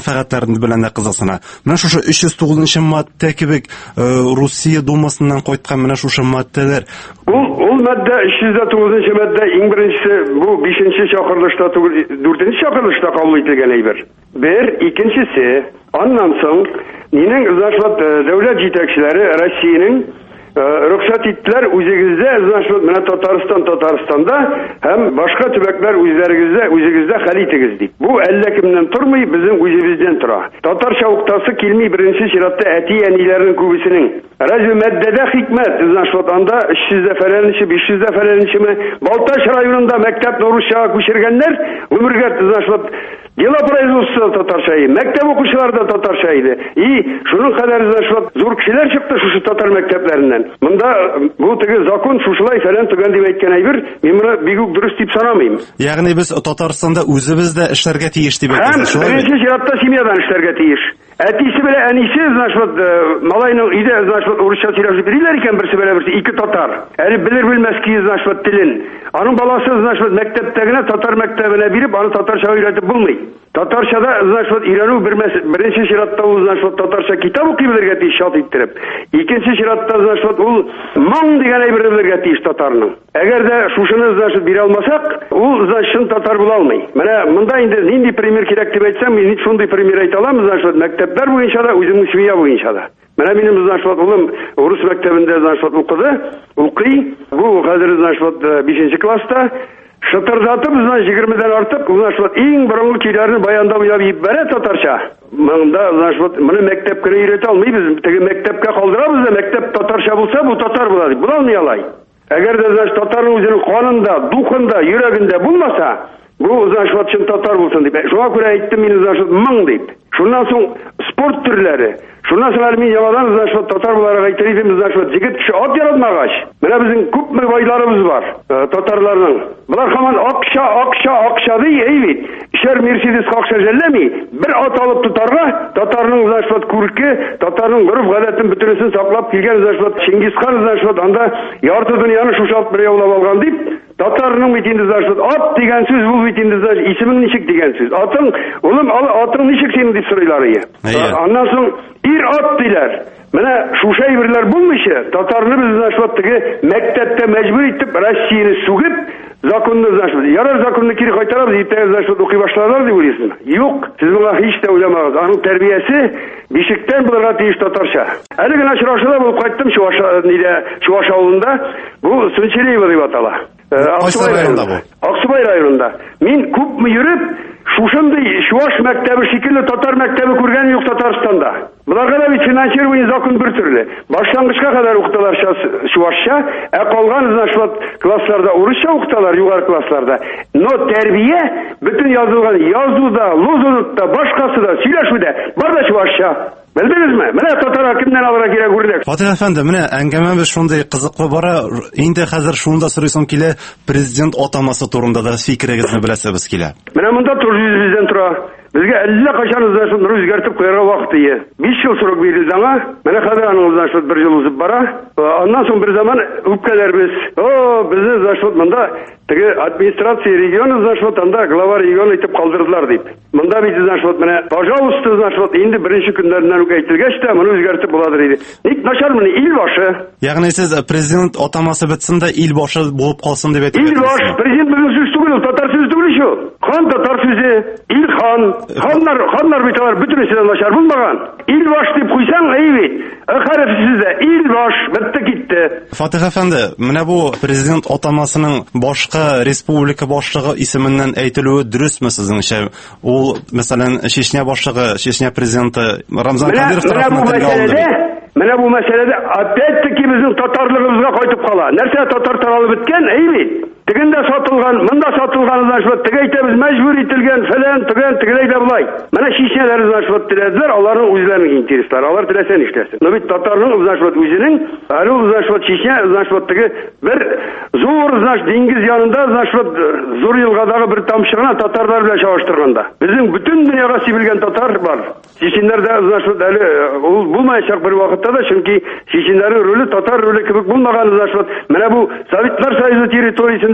мәнфәгатьләре белән дә кызыксына. Менә шушы өч йөз тугызынчы мадда кебек Русия думасыннан кайткан менә шушы маддалар. Ул ул мадда өч йөз тугызынчы мадда иң беренчесе бу бишенче чакырылышта түгел, дүртенче чакырылышта кабул ителгән әйбер. Бер, икенчесе, аннан соң минең значит дәүләт җитәкчеләре Россиянең рөхсәт иттеләр үзегездә, значит, менә Татарстан Татарстанда һәм башка төбәкләр үзләрегездә, үзегездә хәл итегез дип. Бу әллә кемнән тормый, безнең үзебездән тора. Татарча укытасы килми беренче чиратта әти-әниләрнең күбесенең. Разве мәддәдә хикмәт, значит, анда өч йөз фәләнче, биш йөз фәләнчеме Балтач районында мәктәпне урысчага күчергәннәр, гомергә, значит, дело производства татарча иде, мәктәп укучылары да татарча иде. И шуның кадәр, значит, зур кешеләр чыкты шушы татар мәктәпләреннән. Монда бу теге закон шушылай фәлән түгән дип әйткән әйбер, мин моны бик үк дөрес дип санамыйм. Ягъни без Татарстанда үзебез дә эшләргә тиеш дип әйтәсез, шулай. Һәм беренче чиратта семьядан эшләргә тиеш. Әтисе белән әнисе, значит, малайның өйдә, значит, урысча сөйләшеп йөриләр икән, берсе белән берсе ике татар. Әле белер белмәс ки, значит, телен. Аның баласы, значит, мәктәптә генә татар мәктәбенә биреп, аны татарча өйрәтеп булмый. Татарчада, значит, өйрәнү беренче чиратта ул, значит, татарча китап укый белергә тиеш шат иттереп. Икенче чиратта, значит, ул моң дигән әйберне белергә тиеш татарның. Әгәр дә шушыны, значит, бирә алмасак, ул, значит, татар була алмый. Менә монда инде нинди пример кирәк дип әйтсәм, мин шундый пример әйтә алам, значит, мәктәпләр буенча да, үземнең семья буенча да. Менә минем, значит, улым урыс мәктәбендә, значит, укыды, укый. Бу хәзер, значит, бишенче класста. Шытырдатып, значит, егермедән артык, значит, иң борынгы көйләрне баяндап уйлап бәрә татарча. Монда, значит, моны мәктәпкә өйрәтә алмыйбыз. Теге мәктәпкә калдырабыз да, мәктәп татарча булса, бу татар була дип. Була алмый алай. Әгәр дә, значит, татарның үзенең канында, духында, йөрәгендә булмаса, бу, значит, чын татар булсын дип. Шуңа күрә әйттем мин, значит, моң дип. Шуннан соң спорт төрләре. Шуннан соң әле мин яңадан, значит, татар буларак әйтер идем, значит, җигет кеше ат яратмагач. Менә безнең күпме байларыбыз бар, татарларның. Булар һаман акча, акча, акча ди, әй бит. Шәр Мерседес акча жәлләми, бер ат алып тотарга, татарның, значит, күрке, татарның гореф-гадәтен бөтенесен саклап килгән, значит, Чингисхан, значит, анда ярты дөньяны шушалып бер яулап алган дип, татарның бит инде, значит, ат дигән сүз бу бит инде, значит, исемең ничек дигән сүз. Атың, улым, атың ничек синең дип сорыйлар иде. Аннан соң ир ат диләр. Менә шушы әйберләр булмыйча, татарны без, значит, теге мәктәптә мәҗбүр итеп Россияны сүгеп, законны, значит, ярар законны кире кайтарабыз, итә, значит, укый башладылар дип уйлыйсың. Юк, сез моңа һич тә уйламагыз. Аның тәрбиясе бишектән булырга тиеш татарча. Әле генә очрашуда булып кайттым Чуваш, нидә, Чуваш авылында. Бу Сөнчелеева дип атала. Аксубай районында бу. Аксубай районында. Мин күпме йөреп, шушындый Чуваш мәктәбе шикелле татар мәктәбе күргән юк Татарстанда. Буларга да бит финансирование закон бер төрле. Башлангычка кадәр укыталар Чувашча, ә калган, значит, классларда урысча укыталар, югары классларда. Но тәрбия бөтен язылган язуда, лозуныкта, башкасы да, сөйләшүдә бар да Чувашча. Белдегезме? Менә татар кемнән алырга кирәк күрдек. Фатих әфәнде, менә әңгәмәбез шундый кызыклы бара. Инде хәзер шунда сорыйсым килә, президент атамасы турында да фикерегезне беләсебез килә. Менә монда тоже бездән тора. Безгә әллә качан үзәшен үзгәртеп куярга вакыт ие. биш ел срок бирелде аңа. Менә хәзер аның үзәшен бер ел узып бара. Аннан соң бер заман үпкәләрбез. О, безне үзәшен монда теге администрация региона үзәшен анда глава региона итеп калдырдылар дип. Монда бит үзәшен менә, пожалуйста, үзәшен инде беренче көннәрнән үк әйтелгәч тә моны үзгәртеп буладыр иде. Ник начармыны ил башы? Ягъни сез президент атамасы бетсен дә ил башы булып калсын дип әйтәсез. Ил баш, президент безнең сүз түгел, татар сүз түгел шу. Хан татар сүзе, ил хан. Ханнар, ханнар бит алар бөтенесе начар булмаган. Ил баш дип куйсаң, әйбит. Хәрефсез дә ил баш бетте китте. Фатих әфәнде, менә бу президент атамасының башка республика башлыгы исеменнән әйтелүе дөресме сезнеңчә? Ул, мәсәлән, Чечня башлыгы, Чечня президенты Рамзан Кадыров тарафыннан телгә алынды. Менә бу мәсьәләдә опять-таки безнең татарлыгыбызга кайтып кала. Нәрсә татар таралып беткән, әйбит. Тегендә сатылган, монда сатылган, значит, теге әйтәбез мәҗбүр ителгән, фәлән, төгән, тегеләй дә булай. Менә Чечнялар, значит, теләделәр, аларның үзләренең интереслары, алар теләсә нишләсен. Но бит татарның, значит, үзенең, әле ул, значит, Чечня, значит, теге бер зур, значит, диңгез янында, значит, зур елгадагы бер тамчыгына татарлар белән чагыштырганда. Безнең бөтен дөньяга сибелгән татар бар. Чеченнәрдә, значит, әле ул булмаячак бер вакытта да, чөнки чеченнәрнең роле татар роле кебек булмаган, значит, менә бу Советлар Союзы территориясендә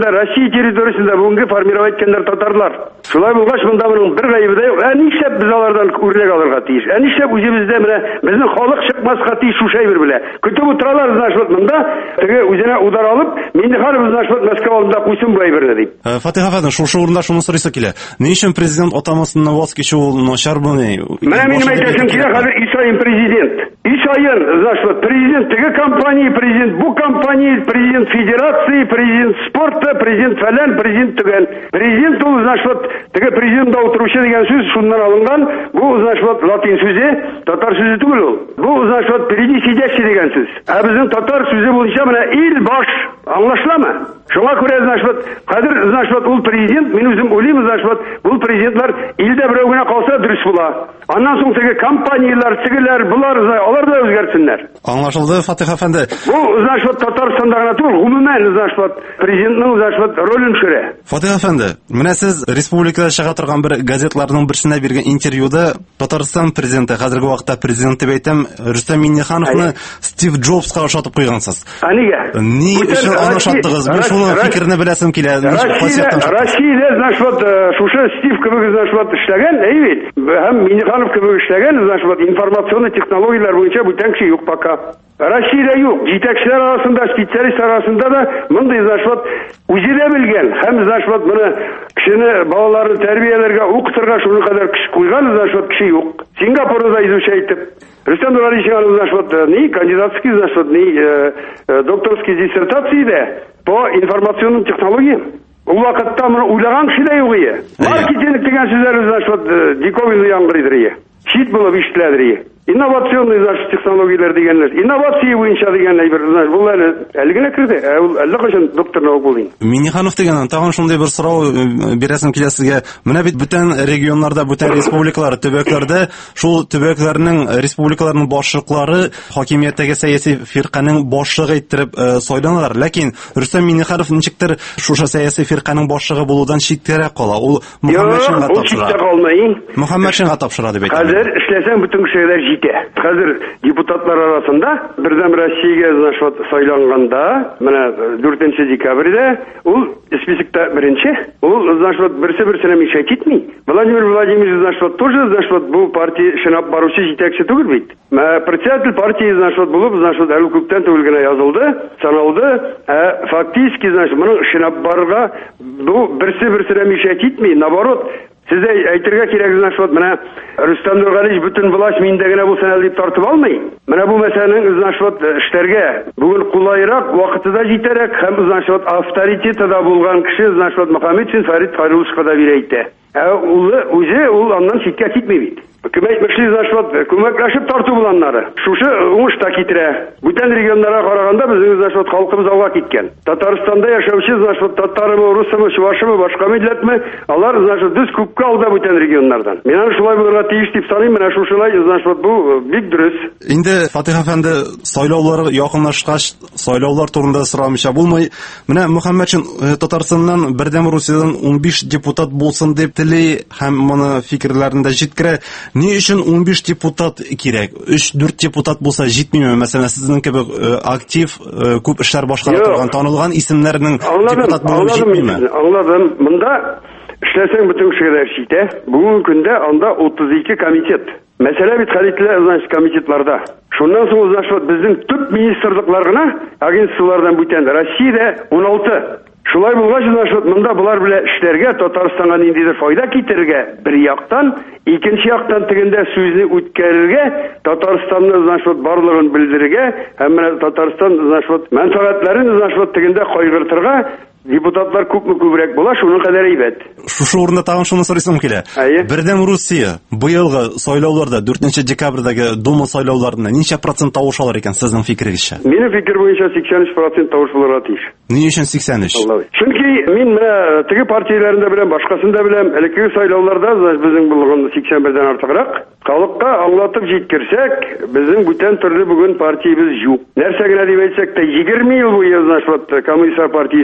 территориясында, Россия территориясында бүгінгі формировать еткендер татарлар. Шулай булгач, монда моның бер гаебе дә юк. Ә нишләп без алардан үрлек алырга тиеш? Ә нишләп үзебездә менә безнең халык чыкмаска тиеш шушы әйбер белә? Көтеп утыралар, значит, монда теге үзенә удар алып, Миңнеханов, значит, Москва алдында куйсын бу әйберне дип. Фатих әфәнде, шушы урында шуны сорыйсы килә. Ни өчен президент атамасыннан ваз кичү ул начар буны? Менә минем әйтәсем килә, хәзер Исаин президент. Исаин, значит, президент теге компания, президент бу компания, президент федерации, президент спорта, президент фәлән, президент түгән. Президент ул, значит, теге президентта утыручы дигән сүз шуннан алынган. Бу, значит, латин сүзе, татар сүзе түгел ул. Бу, значит, впереди сидящий дигән сүз. Ә безнең татар сүзе буенча менә ил баш. Аңлашыламы? Шуңа күрә, значит, хәзер, значит, ул президент, мин үзем уйлыйм, значит, бу президентлар илдә берәү генә калса дөрес була. Аннан соң теге компаниялар, тегеләр, булар, алар да үзгәртсеннәр. Аңлашылды, Фатих әфәнде. Бу, значит, Татарстанда гына түгел, гомумән, значит, президентның, значит, ролен шөрә. Фатих әфәнде, менә сез республикада чыга торган бер газетларның берсенә биргән интервьюда Татарстан президенты, хәзерге вакытта президент дип әйтәм, Рөстәм Миңнехановны Стив Джобска ошатып куйгансыз. Ә нигә? Ни өчен аны ошаттыгыз? Мин шуны фикерне беләсем килә. Россиядә, значит, шушы Стив кебек, значит, эшләгән, әйбит. Һәм Миңнеханов кебек эшләгән, значит, информационный технологиялар буенча бүтән кеше юк пока. Россиядә юк. Җитәкчеләр арасында, специалистлар арасында да мондый, значит, үзе дә белгән һәм, значит, моны кешене, балаларны тәрбияләргә, укытырга шуны кадәр кеше куйган, значит, кеше юк. Сингапурда изучать итеп. Рөстәм Нургалиевич, значит, ни кандидатский, значит, ни докторский диссертация по информационным технологиям. Ул вакытта моны уйлаган кеше дә юк иде. Маркетинг дигән сүзләр, значит, диковинный яңгырыйдыр. Шит булып ишетеләдер. Инновационный, значит, технологиялар дигәннәр. Инновация буенча дигәннәр бер, значит, бу әле әле генә керде. Ә ул әллә кайчан доктор наук булды. Миңнеханов дигәннән тагын шундый бер сорау бирәсем килә сезгә. Менә бит бүтән регионнарда, бүтән республикалар, төбәкләрдә шул төбәкләрнең, республикаларның башлыклары хакимияттәге сәяси фирканың башлыгы иттереп сайланалар. Ләкин Рөстәм Миңнеханов ничектер шушы сәяси фирканың башлыгы булудан читтәрәк кала. Ул Мөхәммәтшинга тапшыра. Мөхәммәтшинга тапшыра дип әйтәм. Хәзер эшләсәң бүтән кешеләр Хәзер депутатлар арасында бердәм Россиягә, значит, сайланганда, менә дүртенче декабрьдә ул спискта беренче, ул, значит, берсе-берсенә мишәт итми. Владимир Владимирович, значит, тоже, значит, бу партия шынап баручы җитәкче түгел бит. Председатель партии, значит, булып, значит, әле күптән түгел генә язылды, саналды. Ә фактически, значит, моның шынап барырга бу берсе-берсенә мишәт итми, наоборот. Сез әйтергә кирәк, значит, менә Рөстәм Нургалиевич бүтән власть миндә генә булсын әле дип тартып алмый. Менә бу мәсьәләнең, значит, эшләргә бүген кулайрак, вакытыда җитәрәк һәм, значит, авторитеты да булган кеше, значит, Мөхәммәтшин Фәрит Каруловичка да бирәйтә. Ә ул үзе ул аннан читкә китми бит. Хөкүмәт мөшли, значит, күмәкләшеп тарту булганнары. Шушы уңышта китерә. Бүтән регионнарга караганда безнең, значит, халкыбыз алга киткән. Татарстанда яшәүче, значит, татармы, русымы, чувашымы, башка милләтме, алар, значит, düz күпкә алда бүтән регионнардан. Мен аны шулай булырга тиеш дип саныйм, менә шушылай, значит, бу бик дөрес. Инде Фатих әфәнде, сайлаулар якынлашкач, сайлаулар турында сорамыйча булмый. Менә Мөхәммәтшин Татарстаннан, бердәм Русиядән унбиш депутат булсын дип тели һәм моны фикерләрендә җиткерә. Ни өчен унбиш депутат кирәк? өч-дүрт депутат булса җитмиме? Мәсәлән, сезнең кебек актив, күп эшләр башкара торган, танылган исемнәрнең депутат булуы җитмиме? Аңладым. Монда эшләсәң бөтен кешеләр җитә. Бүгенге көндә анда утыз ике комитет. Мәсәлә бит хәлитле, значит, комитетларда. Шуннан соң, значит, безнең төп министрлыклар гына агентстволардан бүтән Россиядә он алты. Шулай булгач, значит, монда булар белән эшләргә, Татарстанга ниндидер файда китергә бер яктан, икенче яктан тегендә сүзне үткәрергә, Татарстанны, значит, барлыгын белдерергә, һәм Татарстан, значит, мәнфәгатьләрен, значит, тегендә кайгыртырга депутатлар күпме күбрәк була, шуның кадәр әйбәт. Шушы урында тагын шуны сорыйсым килә. Бердәм Русия быелгы сайлауларда, дүртенче декабрьдәге Дума сайлауларында ничә процент тавыш алыр икән сезнең фикерегезчә? Минем фикер буенча сиксән өч процент тавыш булырга тиеш. Ни өчен сиксән өч? Чөнки мин менә теге партияләрендә белән, башкасында белән, элекке сайлауларда безнең булган сиксән бердән артыграк. Халыкка аңлатып җиткерсәк, безнең бүтән төрле бүген партиябез юк. Нәрсә генә дип әйтсәк тә, егерме ел буе, значит, Коммунист партиясе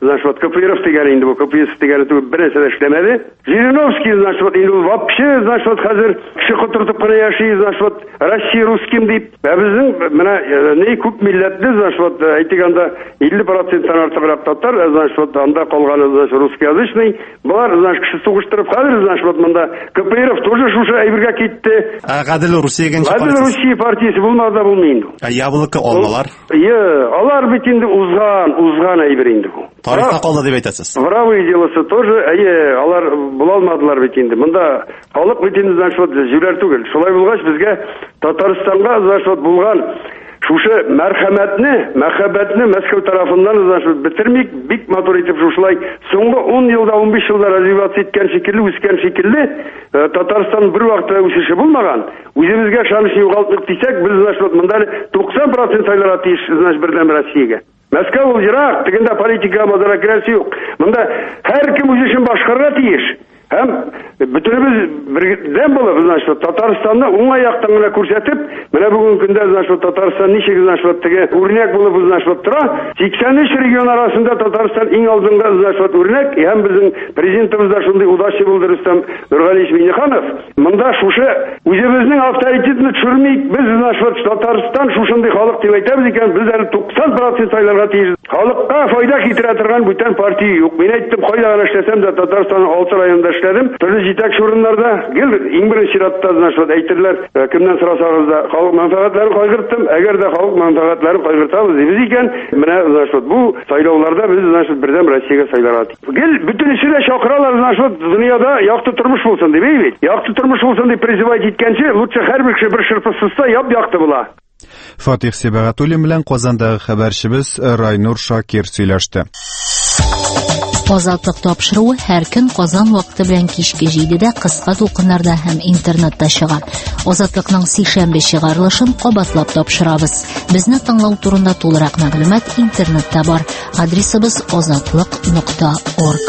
значит, вот КПРФ дигән инде бу, КПСС дигән түгел, беренче дә эшләмәде. Жириновский, значит, вот инде вообще, значит, вот хәзер кеше котыртып кына яши, значит, вот Россия русским дип. Ә безнең менә не күп милләтле, значит, вот әйтгәндә илле проценттан артыграк татар, значит, вот анда калганы, значит, русскоязычный. Булар, значит, кеше сугыштырып хәзер, значит, вот монда КПРФ тоже шушы әйбергә китте. Ә Гадел Русия генче партиясе. Гадел Русия партиясе булмады да булмый инде. Ә Яблоко алмалар? Е, алар бит инде узган, узган әйбер инде бу. Тарихта калды дип әйтәсез. Правый делосы тоже, әйе, алар була алмадылар бит инде. Монда халык бит инде, значит, җүләр түгел. Шулай булгач безгә Татарстанга, значит, булган шушы мәрхәмәтне, мәхәббәтне Мәскәү тарафыннан, значит, битермик, бик матур итеп шушылай соңгы он елда, он биш елда развивация иткән шикелле, үскән шикелле, Татарстан бер вакытта үсеше булмаган. Үзебезгә шанышны югалтык дисәк, без, значит, монда туксан процент сайларга тиеш, значит, бердәм Россиягә. Мәскәү ул ерак, тегендә политика мазаракрасы юк. Монда һәркем үз эшен башкарырга тиеш. Һәм бөтенебез бердәм булып, значит, Татарстанны уңай яктан гына күрсәтеп, менә бүгенге көндә, значит, Татарстан ничек, значит, теге үрнәк булып, значит, тора. сиксән өч регион арасында Татарстан иң алдыңда, значит, үрнәк, һәм безнең президентыбыз да шундый удача булды, Рөстәм Нургалиевич Миңнеханов. Монда шушы үзебезнең авторитетны төшермик, без, значит, Татарстан шушындый халык дип әйтәбез икән, без әле туксан процент сайларга тиеш. Халыкка файда китерә торган бүтән партия юк. Мин әйттем, кайда эшләсәм дә Татарстанның алты районында эшләдем. Төрле җитәкче урыннарда, гел иң беренче чиратта, значит, әйтерләр, кемнән сорасагыз да халык мәнфәгатьләрен кайгырттым. Әгәр дә халык мәнфәгатьләрен кайгыртабыз дибез икән, менә, значит, бу сайлауларда без, значит, бердәм Россиягә сайларга тиеш. Гел бүтән ишелә чакыралар, значит, дөньяда якты тормыш булсын дип әйт. Якты тормыш булсын дип призывать иткәнче, лучше һәрбер кеше бер шырпы сызса, яп-якты була. Фатих Себагатуллин белән Казандагы хәбәрчебез Райнур Шакир сөйләште. Азатлык тапшыруы һәр көн Казан вакыты белән кичке җидедә кыска тулкыннарда һәм интернетта чыга. Азатлыкның сишәмбе чыгарылышын кабатлап тапшырабыз. Безне тыңлау турында тулырак мәгълүмат интернетта бар. Адресыбыз азатлык нокта орг.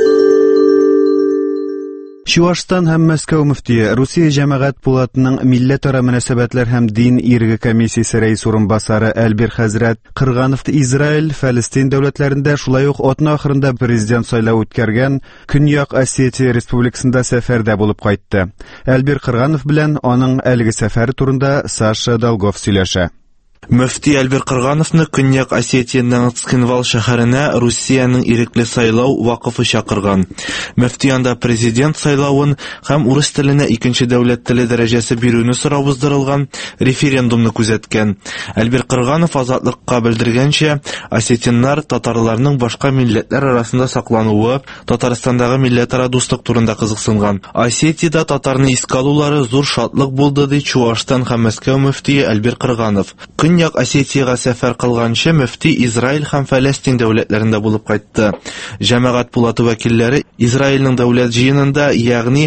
Чувашстан һәм Мәскәү мөфтие Русия җәмәгать пулатының милләтара мөнәсәбәтләр һәм дин ирге комиссиясе рәис урынбасары Әлбир хәзрәт Кыргановты Израиль, Фәлестин дәүләтләрендә, шулай ук атна ахырында президент сайлауы үткәргән Көньяк Осетия республикасында сәфәрдә булып кайтты. Әлбир Кырганов белән аның әлеге сәфәре турында Саша Долгов сөйләшә. Мөфти Әлбир Кыргановны Көньяк Осетияның Цхинвал шәһәренә Русияның ирекле сайлау вакыфы чакырган. Мөфти анда президент сайлавын һәм урыс теленә икенче дәүләт теле дәрәҗәсе бирүне сорау уздырылган референдумны күзәткән. Әлбир Кырганов азатлыкка белдергәнчә, осетиннар татарларның башка милләтләр арасында саклануы, Татарстандагы милләтара дуслык турында кызыксынган. Осетиядә татарны искә алулары зур шатлык булды ди Чувашстан һәм Мәскәү мөфтие Әлбир Кырганов. Көньяк Осетияга сәфәр кылганчы мөфти Израиль һәм Фәлестин дәүләтләрендә булып кайтты. Җәмәгать пулаты вәкилләре Израильнең дәүләт җыенында, ягъни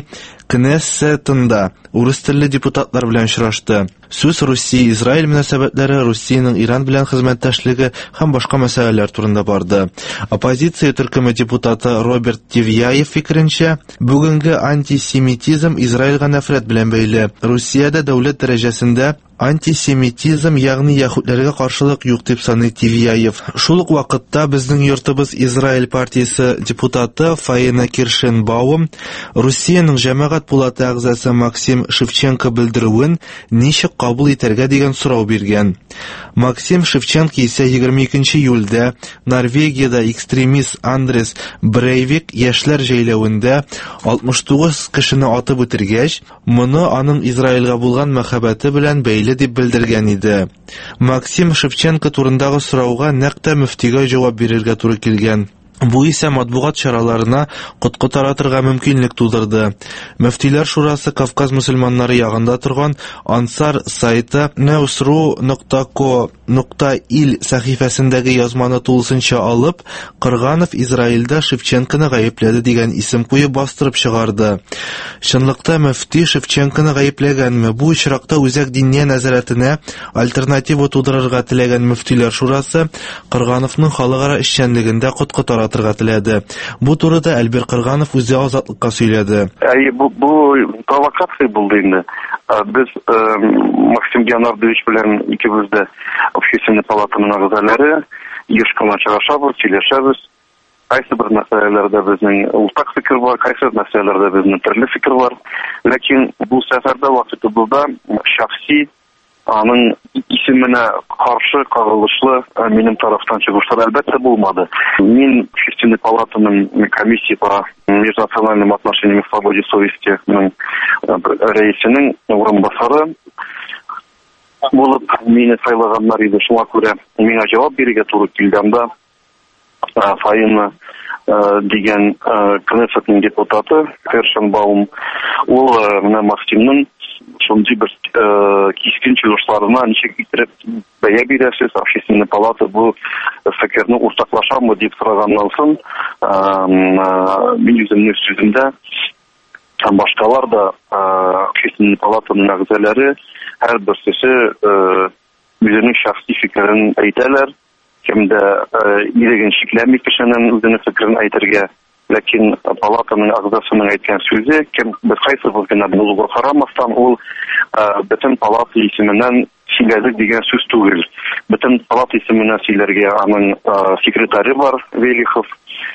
Кнессетында урыс телле депутатлар белән очрашты. Сүз Русия-Израиль мөнәсәбәтләре, Русиянең Иран белән хезмәттәшлеге һәм башка мәсьәләләр турында барды. Оппозиция төркеме депутаты Роберт Тивьяев фикеренчә, бүгенге антисемитизм Израильгә нәфрәт белән бәйле. Русиядә дәүләт дәрәҗәсендә антисемитизм, ягъни яһүдләргә каршылык юк дип саный Тивьяев. Шул ук вакытта безнең йортыбыз Израиль партиясе депутаты Фаина Киршенбаум Русиянең җәмәгать пулаты әгъзасы Максим Шевченко белдерүен ничек кабул итәргә дигән сорау биргән. Максим Шевченко исә егерме икенче июльдә Норвегиядә экстремист Андрес Брейвик яшьләр җәйләвендә алтмыш тугыз кешене атып үтергәч, моны аның Израильгә булган мәхәббәте белән бәйле дип белдергән иде. Максим Шевченко турындагы сорауга нәкъ мөфтигә җавап бирергә туры килгән. Бу исә матбугат чараларына коткы таратырга мөмкинлек тудырды. Мөфтиләр шурасы Кавказ мөселманнары ягында торган Ансар сайты news.ru нокта ко нокта ил сәхифәсендәге язманы тулысынча алып, Кырганов Израильдә Шевченконы гаепләде дигән исем куеп бастырып чыгарды. Чынлыкта мөфти Шевченконы гаепләгәнме? Бу очракта үзәк диния нәзарәтенә альтернатива тудырырга теләгән мөфтиләр шурасы Кыргановның халыкара эшчәнлегендә коткы таратырга теләде. Бу турыда Әлбир Кырганов үзе азатлыкка сөйләде. Бу бу провокация булды инде. Без Максим Геонардович белән икебез дә общественный палатаның әгъзалары еш кына чыгышабыз, сөйләшәбез. Кайсы бер мәсьәләләрдә безнең уртак фикер бар, кайсы мәсьәләләрдә безнең төрле фикер бар. Ләкин бу сәфәрдә вакытыбызда шәхси аның исеменә каршы кагылышлы минем тарафтан чыгышлар әлбәттә булмады. Мин Общественной палатаның комиссии по межнациональным отношениям и свободе совести рәисенең урынбасары булып мине сайлаганнар иде. Шуңа күрә миңа җавап бирергә туры килде. Анда Фаина дигән Кнессетның депутаты Фершенбаум ул менә Максимның шундый бер кискен чыгышларына ничек итеп бәя бирәсез, Общественная палата бу фикерне уртаклашамы дип сораганнан соң, мин үземнең сүземдә башкалар да Общественная палатаның әгъзалары һәр берсе үзенең шәхси фикерен әйтәләр. Кемдә иреген шикләми кешенең үзенең фикерен әйтергә, ләкин палатаның әгъзасының әйткән сүзе, кем без кайсыбыз гына булуга карамастан, ул бөтен палата исеменнән сөйләде дигән сүз түгел. Бөтен палата исеменнән сөйләргә аның секретаре бар, Велихов,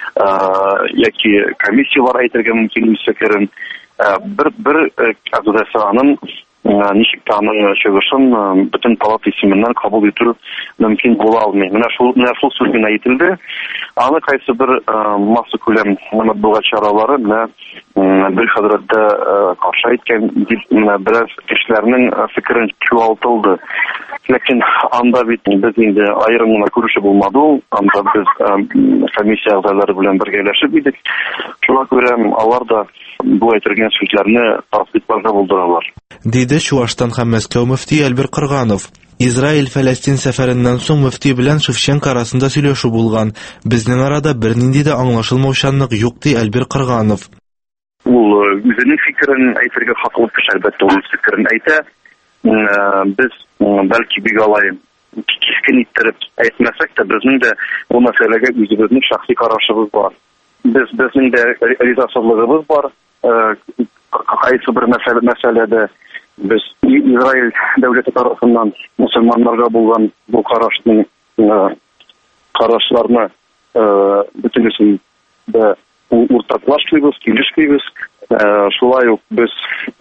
яки комиссиялар әйтергә мөмкин фикерен. Бер бер әгъзасы аның ничек таның чыгышын бөтен палата исеменнән кабул итү мөмкин була алмый. Менә шул менә шул сүз генә әйтелде. Аны кайсы бер масса күләм матбугат чаралары менә бер хәзрәттә каршы әйткән дип менә бераз кешеләрнең фикерен чуалтылды. Ләкин анда бит без инде аерым гына күрешү булмады. Анда без комиссия әгъзалары белән бергәләшеп идек. Шуңа күрә алар да бу әйтергән сүзләрне тасдикларга булдыралар. Диде Чувашстан һәм Мәскәү мөфти Эльбир Кырганов. Израиль-Фәләстин сәфәреннән соң мөфти белән Шевченко арасында сөйләшү булган. Безнең арада бернинди дә аңлашылмаучанлык юк ди Эльбир Кырганов. Ул үзенең фикерен әйтергә хаклы кеше, әлбәттә ул фикерен әйтә. Без бәлки бик алай кискен иттереп әйтмәсәк тә, безнең дә бу мәсьәләгә үзебезнең шәхси карашыбыз бар. Без безнең дә ризасызлыгыбыз бар. Кайсы бер мәсьәләдә без Израиль дәүләте тарафыннан мусульманнарга булган бу карашның карашларны бөтенесен дә уртаклашмыйбыз, килешмибез. Шулай ук без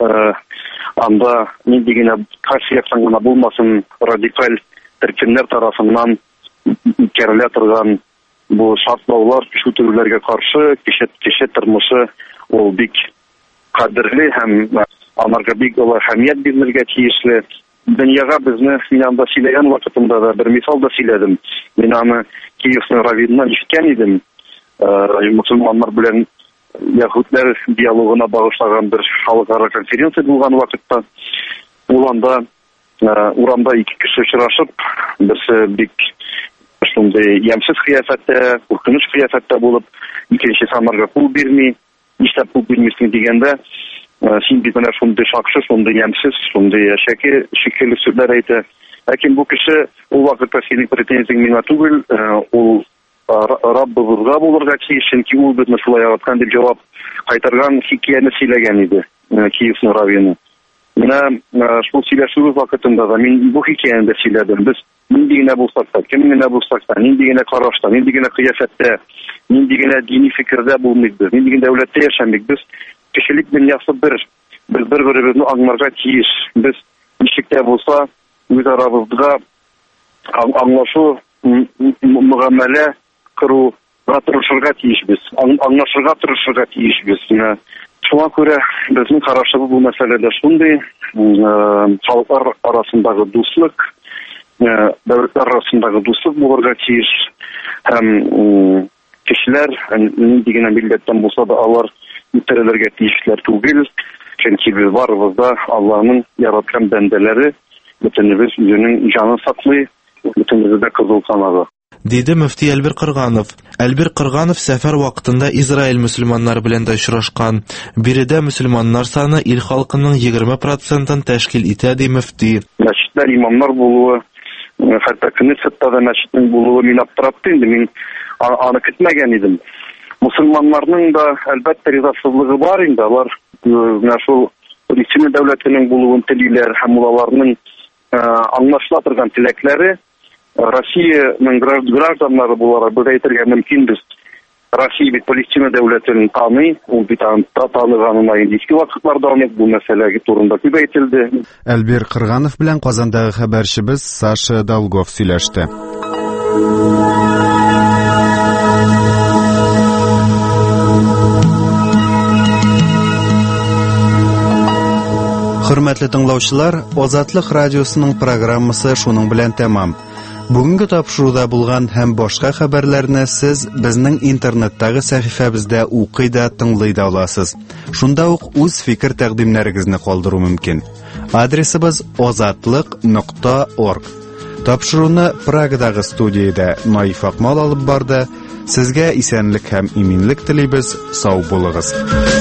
анда нинди генә кайсы яктан гына булмасын радикаль төркемнәр тарафыннан үткәрелә торган бу шартлаулар, күчүләргә каршы кеше кеше тормышы ул бик кадерле һәм аларга бик әһәмият бирергә тиешле. Дөньяга безне мин анда сөйләгән вакытымда да бер мисал да сөйләдем. Мин аны Киевның раввинынан ишеткән идем. Мусульманнар белән яһүдләр диалогына багышлаган бер халыкара конференция булган вакытта ул анда урамда ике кеше очрашып, берсе бик шундый ямсыз кыяфәттә, куркыныч кыяфәттә булып, икенче самарга кул бирми, нишләп кул бирмисең дигәндә, син бит менә шундый шакшы, шундый ямсыз, шундый шәке шикелле сүзләр әйтә. Ләкин бу кеше ул вакытта синең претензияң миңа түгел, ул Раббыбызга булырга тиеш, чөнки ул безне шулай яраткан дип җавап кайтарган хикәяне сөйләгән иде Киевның раввины. Менә шул сөйләшү вакытында да мин бу хикәяне дә сөйләдем. Без нинди генә булсак та, кем генә булсак та, нинди генә карашта, нинди генә кыяфәттә, нинди генә дини фикердә булмыйбыз, нинди генә дәүләттә яшәмик, без кешелек дөньясы бер, без бер-беребезне аңларга тиеш. Без ничек тә булса үз арабызга аңлашу, мөгамәлә кыруга тырышырга тиешбез, аңлашырга тырышырга тиешбез. Шуңа күрә безнең карашыбыз бу мәсьәләдә шундый, халыклар арасындагы дуслык, дәүләтләр арасындагы дуслык булырга тиеш. Һәм кешеләр нинди генә милләттән булса да алар үтерелергә тиешләр түгел, чөнки без барыбыз да Аллаһның яраткан бәндәләре, бөтенебез үзенең җанын саклый, бөтенебез дә кызыл санагы. Диде мөфти Эльбир Кырганов. Эльбир Кырганов сәфәр вакытында Израиль мөселманнары белән дә очрашкан. Биредә мөселманнар саны ил халкының егерме процентын тәшкил итә ди мөфти. Мәчетләр имамнар булуы, хәтта Кнессетта да мәчетнең булуы мин аптырапты инде, мин аны көтмәгән идем. Мусульманнарның да әлбәттә ризасызлыгы бар инде, алар менә шул Русия дәүләтенең булуын телиләр һәм аларның аңлашыла торган теләкләре Россиянең гражданнары буларак без әйтергә мөмкинбез. Россия бит Палестина дәүләтен таный, ул бит таныганына инде иске вакытларда бу мәсьәләге турында күп әйтелде. Эльбир Кырганов белән Казандагы хәбәрчебез Саша Долгов сөйләште. Хөрмәтле тыңлаучылар, Азатлык радиосының программасы шуның белән тәмам. Бүгенге тапшыруда булган һәм башка хәбәрләрне сез безнең интернеттагы сәхифәбездә укый да, тыңлый да аласыз. Шунда ук үз фикер тәкъдимнәрегезне калдыру мөмкин. Адресыбыз азатлык нокта орг. Тапшыруны Прагадагы студиядә Наиф Акмал алып барды. Сезгә исәнлек һәм иминлек телибез. Сау булыгыз.